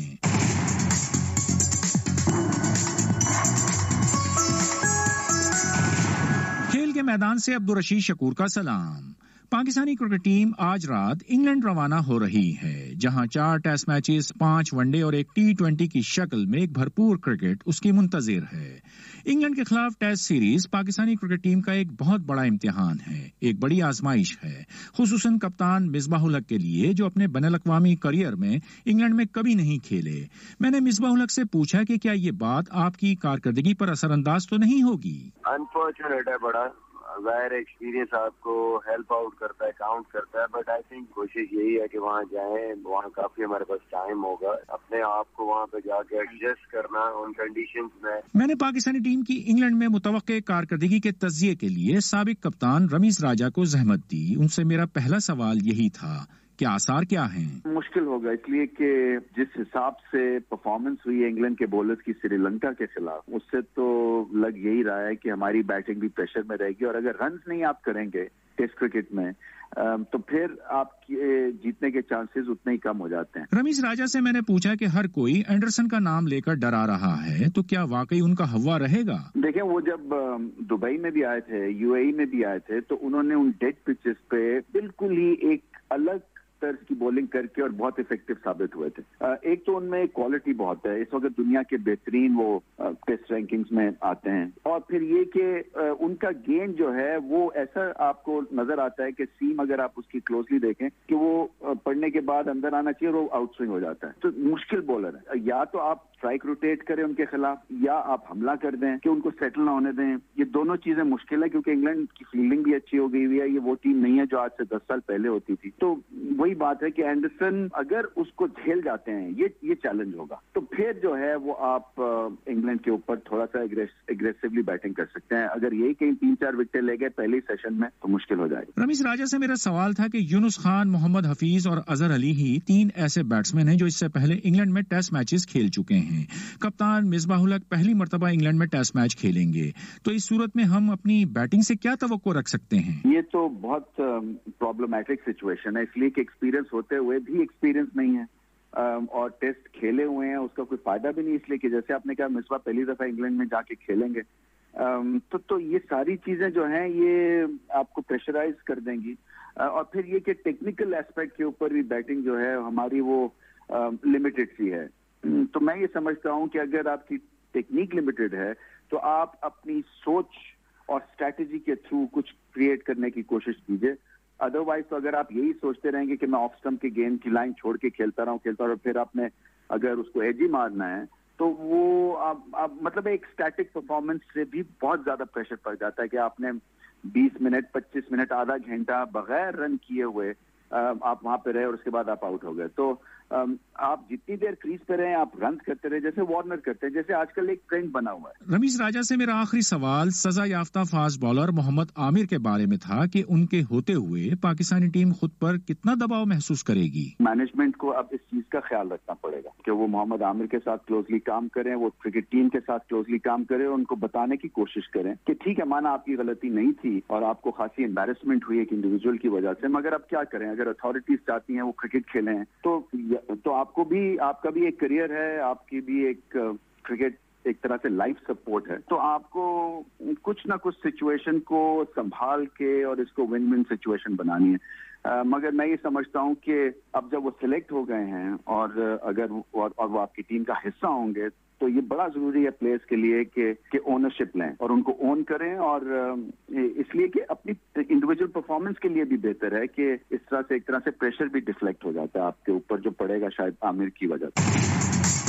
کھیل کے میدان سے عبدالرشید شکور کا سلام. پاکستانی کرکٹ ٹیم آج رات انگلینڈ روانہ ہو رہی ہے، جہاں چار ٹیسٹ میچز، پانچ ون ڈے اور ایک ٹی ٹوینٹی کی شکل میں ایک بھرپور کرکٹ اس کی منتظر ہے. انگلینڈ کے خلاف ٹیسٹ سیریز پاکستانی کرکٹ ٹیم کا ایک بہت بڑا امتحان ہے، ایک بڑی آزمائش ہے، خصوصاً کپتان مصباح الحق کے لیے جو اپنے بین الاقوامی کریئر میں انگلینڈ میں کبھی نہیں کھیلے. میں نے مصباح الحق سے پوچھا کہ کیا یہ بات آپ کی کارکردگی پر اثر انداز تو نہیں ہوگی؟ انفارچونیٹ ہے بڑا، ظاہر ایکسپیرینس آپ کو ہیلپ آؤٹ کرتا ہے، کاؤنٹ کرتا ہے، بٹ آئی تھنک کوشش یہی ہے کہ وہاں جائیں، وہاں کافی ہمارے پاس ٹائم ہوگا اپنے آپ کو وہاں پہ جا کے ایڈجسٹ کرنا ان کنڈیشنز میں. میں نے پاکستانی ٹیم کی انگلینڈ میں متوقع کارکردگی کے تجزیے کے لیے سابق کپتان رمیز راجہ کو زحمت دی. ان سے میرا پہلا سوال یہی تھا کہ آثار کیا ہیں؟ مشکل ہوگا اس لیے کہ جس حساب سے پرفارمنس ہوئی ہے انگلینڈ کے بولرز کی سری لنکا کے خلاف، اس سے تو لگ یہی رہا ہے کہ ہماری بیٹنگ بھی پریشر میں رہے گی، اور اگر رنز نہیں آپ کریں گے ٹیسٹ کرکٹ میں تو پھر آپ کے جیتنے کے چانسز اتنے ہی کم ہو جاتے ہیں. رمیز راجہ سے میں نے پوچھا کہ ہر کوئی اینڈرسن کا نام لے کر ڈرا رہا ہے، تو کیا واقعی ان کا ہوا رہے گا؟ دیکھیں، وہ جب دبئی میں بھی آئے تھے، یو اے ای میں بھی آئے تھے، تو انہوں نے ان ڈیڈ پچز پہ بالکل ہی ایک الگ طرز کی بولنگ کر کے اور بہت افیکٹو ثابت ہوئے تھے. ایک تو ان میں کوالٹی بہت ہے، اس وقت دنیا کے بہترین وہ ٹیسٹ رینکنگز میں آتے ہیں، اور پھر یہ کہ ان کا گیند جو ہے وہ ایسا آپ کو نظر آتا ہے کہ سیم اگر آپ اس کی کلوزلی دیکھیں کہ وہ پڑنے کے بعد اندر آنا چاہیے، وہ آؤٹ سوئنگ ہو جاتا ہے. تو مشکل بولر ہے، یا تو آپ اسٹرائک روٹیٹ کریں ان کے خلاف، یا آپ حملہ کر دیں کہ ان کو سیٹل نہ ہونے دیں. یہ دونوں چیزیں مشکل ہے کیونکہ انگلینڈ کی فیلڈنگ بھی اچھی ہو گئی ہوئی ہے. یہ وہ ٹیم نہیں ہے جو آج سے دس سال پہلے ہوتی تھی. تو وہی بات ہے کہ اینڈرسن اگر اس کو جھیل جاتے ہیں یہ یہ چیلنج ہوگا، تو پھر جو ہے وہ آپ انگلینڈ کے اوپر تھوڑا سا اگریسولی بیٹنگ کر سکتے ہیں. اگر یہی کہیں تین چار وکٹیں لے گئے پہلے ہی سیشن میں تو مشکل ہو جائے گا. رمیز راجہ سے میرا سوال تھا کہ یونس خان، محمد حفیظ اور اظہر علی ہی تین ایسے بیٹسمین ہیں جو اس سے پہلے انگلینڈ میں ٹیسٹ میچز کھیل چکے ہیں. کپتان مصباح الحق پہلی مرتبہ انگلینڈ میں ٹیسٹ میچ کھیلیں گے، تو اس صورت میں ہم اپنی بیٹنگ سے کیا توقع رکھ سکتے ہیں؟ یہ تو بہت پرابلمٹک سچویشن ہے، اس لیے کہ ایکسپیرینس ہوتے ہوئے بھی ایکسپیرینس نہیں ہے، اور ٹیسٹ کھیلے ہوئے ہیں اس کا کوئی فائدہ بھی نہیں، اس لیے کہ جیسے آپ نے کہا مصباح پہلی دفعہ انگلینڈ میں جا کے کھیلیں گے. تو تو یہ ساری چیزیں جو ہیں یہ آپ کو پریشرائز کر دیں گی. اور پھر یہ کہ ٹیکنیکل ایسپیکٹ کے اوپر بھی بیٹنگ جو ہے ہماری وہ لمیٹڈ سی ہے. تو میں یہ سمجھتا ہوں کہ اگر آپ کی ٹیکنیک لمیٹڈ ہے تو آپ اپنی سوچ اور اسٹریٹجی کے تھرو کچھ کریٹ کرنے کی کوشش کیجیے. ادروائز تو اگر آپ یہی سوچتے رہیں گے کہ میں آف اسٹمپ کی گیند کی لائن چھوڑ کے کھیلتا رہا ہوں کھیلتا رہا ہوں پھر آپ نے اگر اس کو ایج ہی مارنا ہے تو وہ آپ, آپ مطلب ایک اسٹیٹک پرفارمنس سے بھی بہت زیادہ پریشر پڑ جاتا ہے کہ آپ نے بیس منٹ پچیس منٹ آدھا گھنٹہ بغیر رن کیے ہوئے آپ وہاں پہ رہے اور اس کے بعد آپ آؤٹ ہو گئے. تو آپ جتنی دیر کریز پہ رہے آپ رنز کرتے رہے جیسے وارنر کرتے ہیں، جیسے آج کل ایک ٹرینڈ بنا ہوا ہے. رمیز راجہ سے میرا آخری سوال سزا یافتہ فاسٹ بالر محمد عامر کے بارے میں تھا کہ ان کے ہوتے ہوئے پاکستانی ٹیم خود پر کتنا دباؤ محسوس کرے گی؟ مینجمنٹ کو اب اس چیز کا خیال رکھنا پڑے گا کہ وہ محمد عامر کے ساتھ کلوزلی کام کریں، وہ کرکٹ ٹیم کے ساتھ کلوزلی کام کریں اور ان کو بتانے کی کوشش کریں کہ ٹھیک ہے مانا آپ کی غلطی نہیں تھی اور آپ کو خاصی امبیرسمنٹ ہوئی ایک انڈیویجول کی وجہ سے، مگر اب کیا کریں، اگر اتھارٹیز چاہتی ہیں وہ کرکٹ کھیلیں تو تو آپ کو بھی آپ کا بھی ایک کریئر ہے، آپ کی بھی ایک کرکٹ ایک طرح سے لائف سپورٹ ہے، تو آپ کو کچھ نہ کچھ سچویشن کو سنبھال کے اور اس کو ون ون سچویشن بنانی ہے. مگر میں یہ سمجھتا ہوں کہ اب جب وہ سلیکٹ ہو گئے ہیں اور اگر اور وہ آپ کی ٹیم کا حصہ ہوں گے تو یہ بڑا ضروری ہے پلیئرز کے لیے کہ کہ اونرشپ لیں اور ان کو اون کریں، اور اس لیے کہ اپنی انڈیویجول پرفارمنس کے لیے بھی بہتر ہے کہ اس طرح سے ایک طرح سے پریشر بھی ڈیفلیکٹ ہو جاتا ہے آپ کے اوپر جو پڑے گا شاید عامر کی وجہ سے.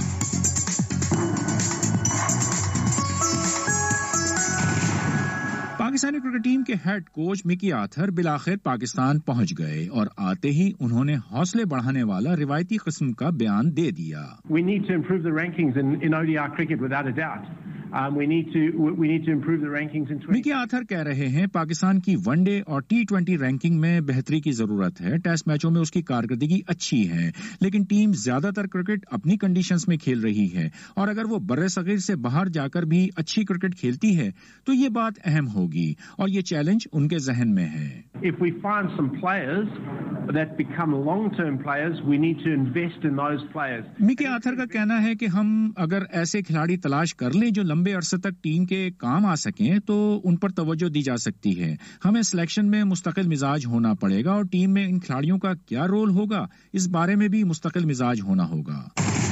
پاکستانی کرکٹ ٹیم کے ہیڈ کوچ مکی آتھر بالآخر پاکستان پہنچ گئے اور آتے ہی انہوں نے حوصلے بڑھانے والا روایتی قسم کا بیان دے دیا. We need to improve the rankings in, in O D I cricket without a doubt. Um, we need to we need to improve the rankings in twenty. Mickey Arthur कह रहे हैं पाकिस्तान की वनडे और टी ट्वेंटी रैंकिंग में बेहतरी की जरूरत है। टेस्ट मैचों में उसकी कारकर्दगी अच्छी है, लेकिन टीम ज्यादातर क्रिकेट अपनी कंडीशंस में खेल रही है और अगर वो बर्रे सगीर से बाहर जाकर भी अच्छी क्रिकेट खेलती है तो ये बात अहम होगी और ये चैलेंज उनके जहन में है। If we find some players that become long-term players, we need to invest in those players. Mickey Arthur का कहना है कि हम अगर ऐसे खिलाड़ी तलाश कर लें जो लंबे अरसे तक टीम के काम आ सकें तो उन पर तवज्जो दी जा सकती है। हमें सिलेक्शन में मुस्तकिल मिजाज होना पड़ेगा और टीम में इन खिलाड़ियों का क्या रोल होगा इस बारे में भी मुस्तकिल मिजाज होना होगा।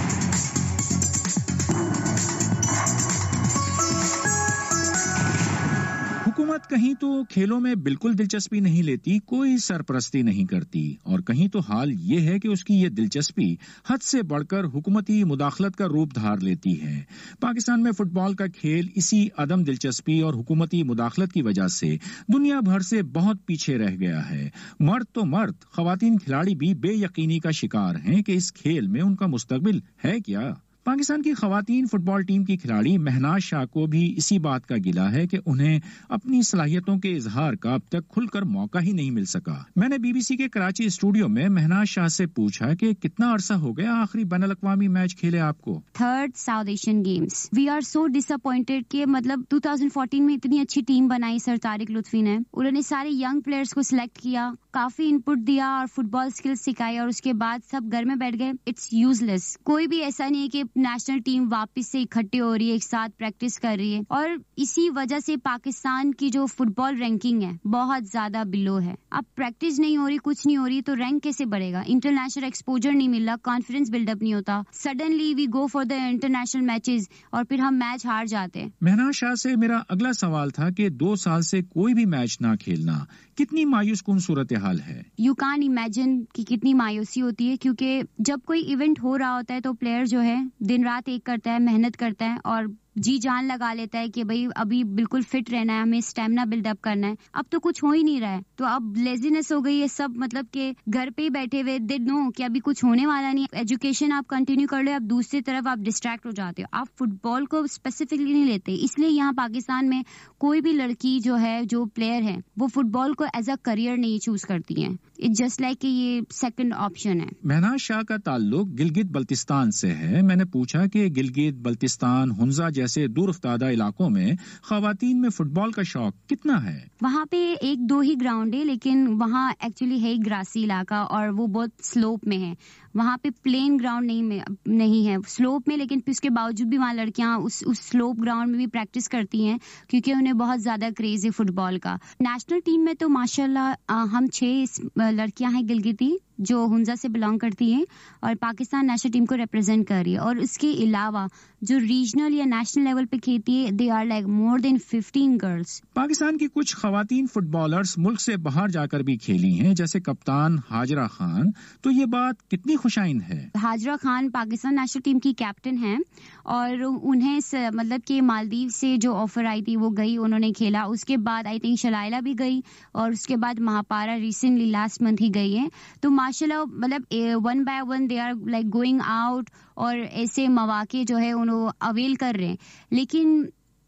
हुकूमत कहीं तो खेलों में बिल्कुल दिलचस्पी नहीं लेती, कोई सरपरस्ती नहीं करती और कहीं तो हाल ये है कि उसकी ये दिलचस्पी हद से बढ़कर हुकूमती मुदाखलत का रूप धार लेती है। पाकिस्तान में फुटबॉल का खेल इसी अदम दिलचस्पी और हुकूमती मुदाखलत की वजह से दुनिया भर से बहुत पीछे रह गया है। मर्द तो मर्द, खवातीन खिलाड़ी भी बेयकीनी का शिकार हैं कि इस खेल में उनका मुस्तकबिल है क्या। पाकिस्तान की खवातीन फुटबॉल टीम की खिलाड़ी महनाज शाह को भी इसी बात का गिला है कि उन्हें अपनी सलाहियतों के इजहार का अब तक खुलकर मौका ही नहीं मिल सका। मैंने बीबीसी के कराची स्टूडियो में महनाज शाह से पूछा कि कितना अरसा हो गया आखिरी बैनुल अक़वामी मैच खेले आपको। Third South Asian games. We are so disappointed कि मतलब दो हज़ार चौदह में इतनी अच्छी टीम बनाई सर तारिक लुत्फी ने, उन्होंने सारे यंग प्लेयर्स को सिलेक्ट किया, काफी इनपुट दिया और फुटबॉल स्किल्स सिखाई और उसके बाद सब घर में बैठ गए। It's useless. कोई भी ऐसा नहीं है कि नेशनल टीम वापस से इकट्ठी हो रही है, एक साथ प्रैक्टिस कर रही है और इसी वजह से पाकिस्तान की जो फुटबॉल रैंकिंग है बहुत ज्यादा बिलो है। अब प्रैक्टिस नहीं हो रही, कुछ नहीं हो रही तो रैंक कैसे बढ़ेगा? इंटरनेशनल एक्सपोजर नहीं मिल रहा, कॉन्फिडेंस बिल्डअप नहीं होता। Suddenly we go for the international matches और फिर हम मैच हार जाते हैं। महनाज शाह से मेरा अगला सवाल था कि दो साल से कोई भी मैच ना खेलना कितनी मायूस कुन सूरत हाल है। यू कैन इमेजिन कि कितनी मायूसी होती है, क्योंकि जब कोई इवेंट हो रहा होता है तो प्लेयर जो है दिन रात एक करता है, मेहनत करता है और जी जान लगा लेता है कि भाई अभी बिल्कुल फिट रहना है, हमें स्टेमिना बिल्डअप करना है। अब तो कुछ हो ही नहीं रहा है, तो अब लेजीनेस हो गई है सब, मतलब कि घर पे ही बैठे हुए दे नो कि अभी कुछ होने वाला नहीं। एजुकेशन आप कंटिन्यू कर लो, अब दूसरी तरफ आप डिस्ट्रैक्ट हो जाते हो, आप फुटबॉल को स्पेसिफिकली नहीं लेते। इसलिए यहाँ पाकिस्तान में कोई भी लड़की जो है, जो प्लेयर है, वो फुटबॉल को एज अ करियर नहीं चूज करती है। इट्स जस्ट लाइक ये सेकंड ऑप्शन है। महनाज शाह का ताल्लुक गिलगित बल्तिस्तान से है। मैंने पूछा कि गिलगित बल्तिस्तान, हुंजा जैसे दूरफ्तादा इलाकों में खवातीन में फुटबॉल का शौक कितना है? वहाँ पे एक दो ही ग्राउंड है, लेकिन वहाँ एक्चुअली है ग्रासी इलाका और वो बहुत स्लोप में है। वहाँ पे प्लेन ग्राउंड नहीं में नहीं है, स्लोप में, लेकिन उसके बावजूद भी वहाँ लड़कियाँ उस उस स्लोप ग्राउंड में भी प्रैक्टिस करती हैं क्योंकि उन्हें बहुत ज्यादा क्रेज है फुटबॉल का। नेशनल टीम में तो माशाल्लाह हम छह लड़कियां हैं गिलगिती जो हुंजा से बिलोंग करती हैं और पाकिस्तान नेशनल टीम को रिप्रेजेंट कर रही है। और इसके अलावा जो रीजनल या नेशनल लेवल पे खेलती है, they are like more than fifteen girls. Pakistan की कुछ खवातीन फुटबॉलर्स मुल्क से बाहर जाकर भी खेली हैं, जैसे कप्तान हाजरा खान। तो ये बात कितनी खुशाइन है? हाजरा खान पाकिस्तान नेशनल टीम की कैप्टन हैं और उन्हें मतलब कि मालदीव से जो ऑफर आई थी वो गई, उन्होंने खेला। उसके बाद आई थिंक शलाइला भी गई और उसके बाद महापारा रिसेंटली लास्ट मंथ ही गई है। तो माशाल्लाह मतलब one by one they are like going out और ऐसे मौके जो है उन्हें अवेल कर रहे हैं। लेकिन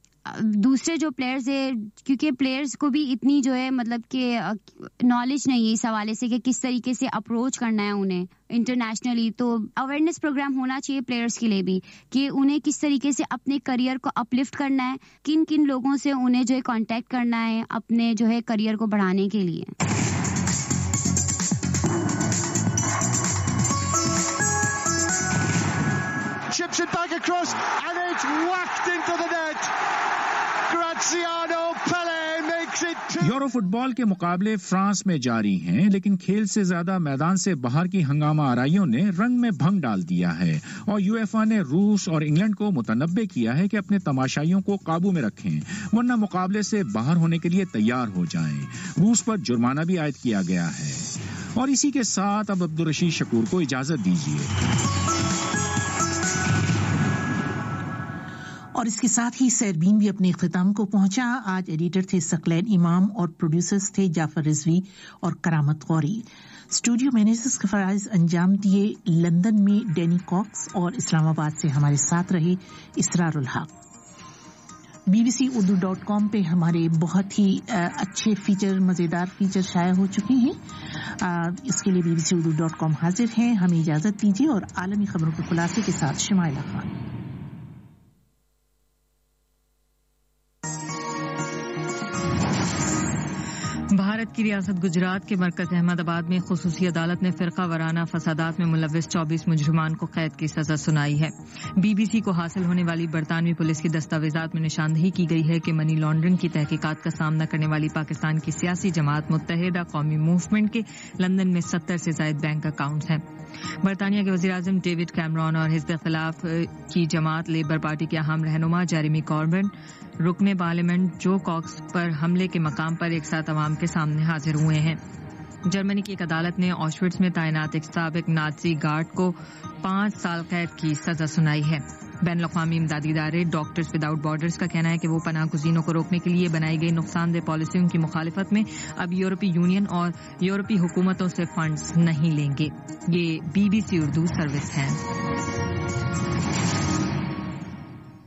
दूसरे जो प्लेयर्स है, क्योंकि प्लेयर्स को भी इतनी जो है मतलब कि नॉलेज नहीं है इस हवाले से कि किस तरीके से अप्रोच करना है उन्हें इंटरनेशनली, तो अवेयरनेस प्रोग्राम होना चाहिए प्लेयर्स के लिए भी कि उन्हें किस तरीके से अपने करियर को अपलिफ्ट करना है, किन किन लोगों से उन्हें जो है कांटेक्ट करना है अपने जो है करियर को बढ़ाने के लिए। Chips it back across and it's whacked into the net. Graziano Pelle makes it two. Euro football के मुकाबले फ्रांस में जारी हैं, लेकिन खेल से ज्यादा मैदान से बाहर की हंगामा आराइयों ने रंग में भंग डाल दिया है और यूएफए ने रूस और इंग्लैंड को मुतनब्बे किया है कि अपने तमाशाइयों को काबू में रखें, वरना मुकाबले से बाहर होने के लिए तैयार हो जाएं। रूस पर जुर्माना भी आयद किया गया है। और इसी के साथ अब अब्दुल रशीद शकूर को इजाजत दीजिए और इसके साथ ही सैरबीन भी अपने इख्तिताम को पहुंचा। आज एडिटर थे सकलैन इमाम और प्रोड्यूसर्स थे जाफर रिजवी और करामत गौरी। स्टूडियो मैनेजर्स के फराइज अंजाम दिए लंदन में डैनी कॉक्स और इस्लामाबाद से हमारे साथ रहे इसरारुल हक। बीबीसी उर्दू डॉट कॉम पे हमारे बहुत ही अच्छे फीचर, मजेदार फीचर शाया हो चुके हैं। इसके लिए बीबीसी उर्दू डॉट कॉम हाजिर है। हमें इजाजत दीजिए और आलमी खबरों के खुलासे के साथ शमाइला खान। भारत की रियासत गुजरात के मरकज अहमदाबाद में खुसूसी अदालत ने फिरका वराना फसादात में मुलव्विस चौबीस मुजरिमान को कैद की सजा सुनाई है। बीबीसी को हासिल होने वाली बरतानवी पुलिस की दस्तावेजात में निशानदही की गई है कि मनी लॉन्ड्रिंग की तहकीकात का सामना करने वाली पाकिस्तान की सियासी जमात मुत्तहिदा कौमी मूवमेंट के लंदन में सत्तर से ज्यादा बैंक अकाउंट्स हैं। बरतानिया के वजीर आजम डेविड कैमरॉन और हिज़्ब खिलाफ की जमात लेबर पार्टी के अहम रहनुमा जेरेमी कॉर्बिन रुकने पार्लियामेंट जो कॉक्स पर हमले के मकाम पर एक साथ अवाम के सामने हाजिर हुए हैं। जर्मनी की एक अदालत ने ऑशविट्ज में तैनात एक साबिक नाज़ी गार्ड को पांच साल कैद की सजा सुनाई है। बैनुल अक़वामी इमदादी इदारे डॉक्टर्स विदाउट बॉर्डर्स का कहना है कि वो पनाह गुज़ीनों को रोकने के लिए बनाई गई नुकसानदेह पॉलिसियों की मुखालिफत में अब यूरोपीय यूनियन और यूरोपीय हुकूमतों से फंड्स नहीं लेंगे। ये बीबीसी उर्दू सर्विस है।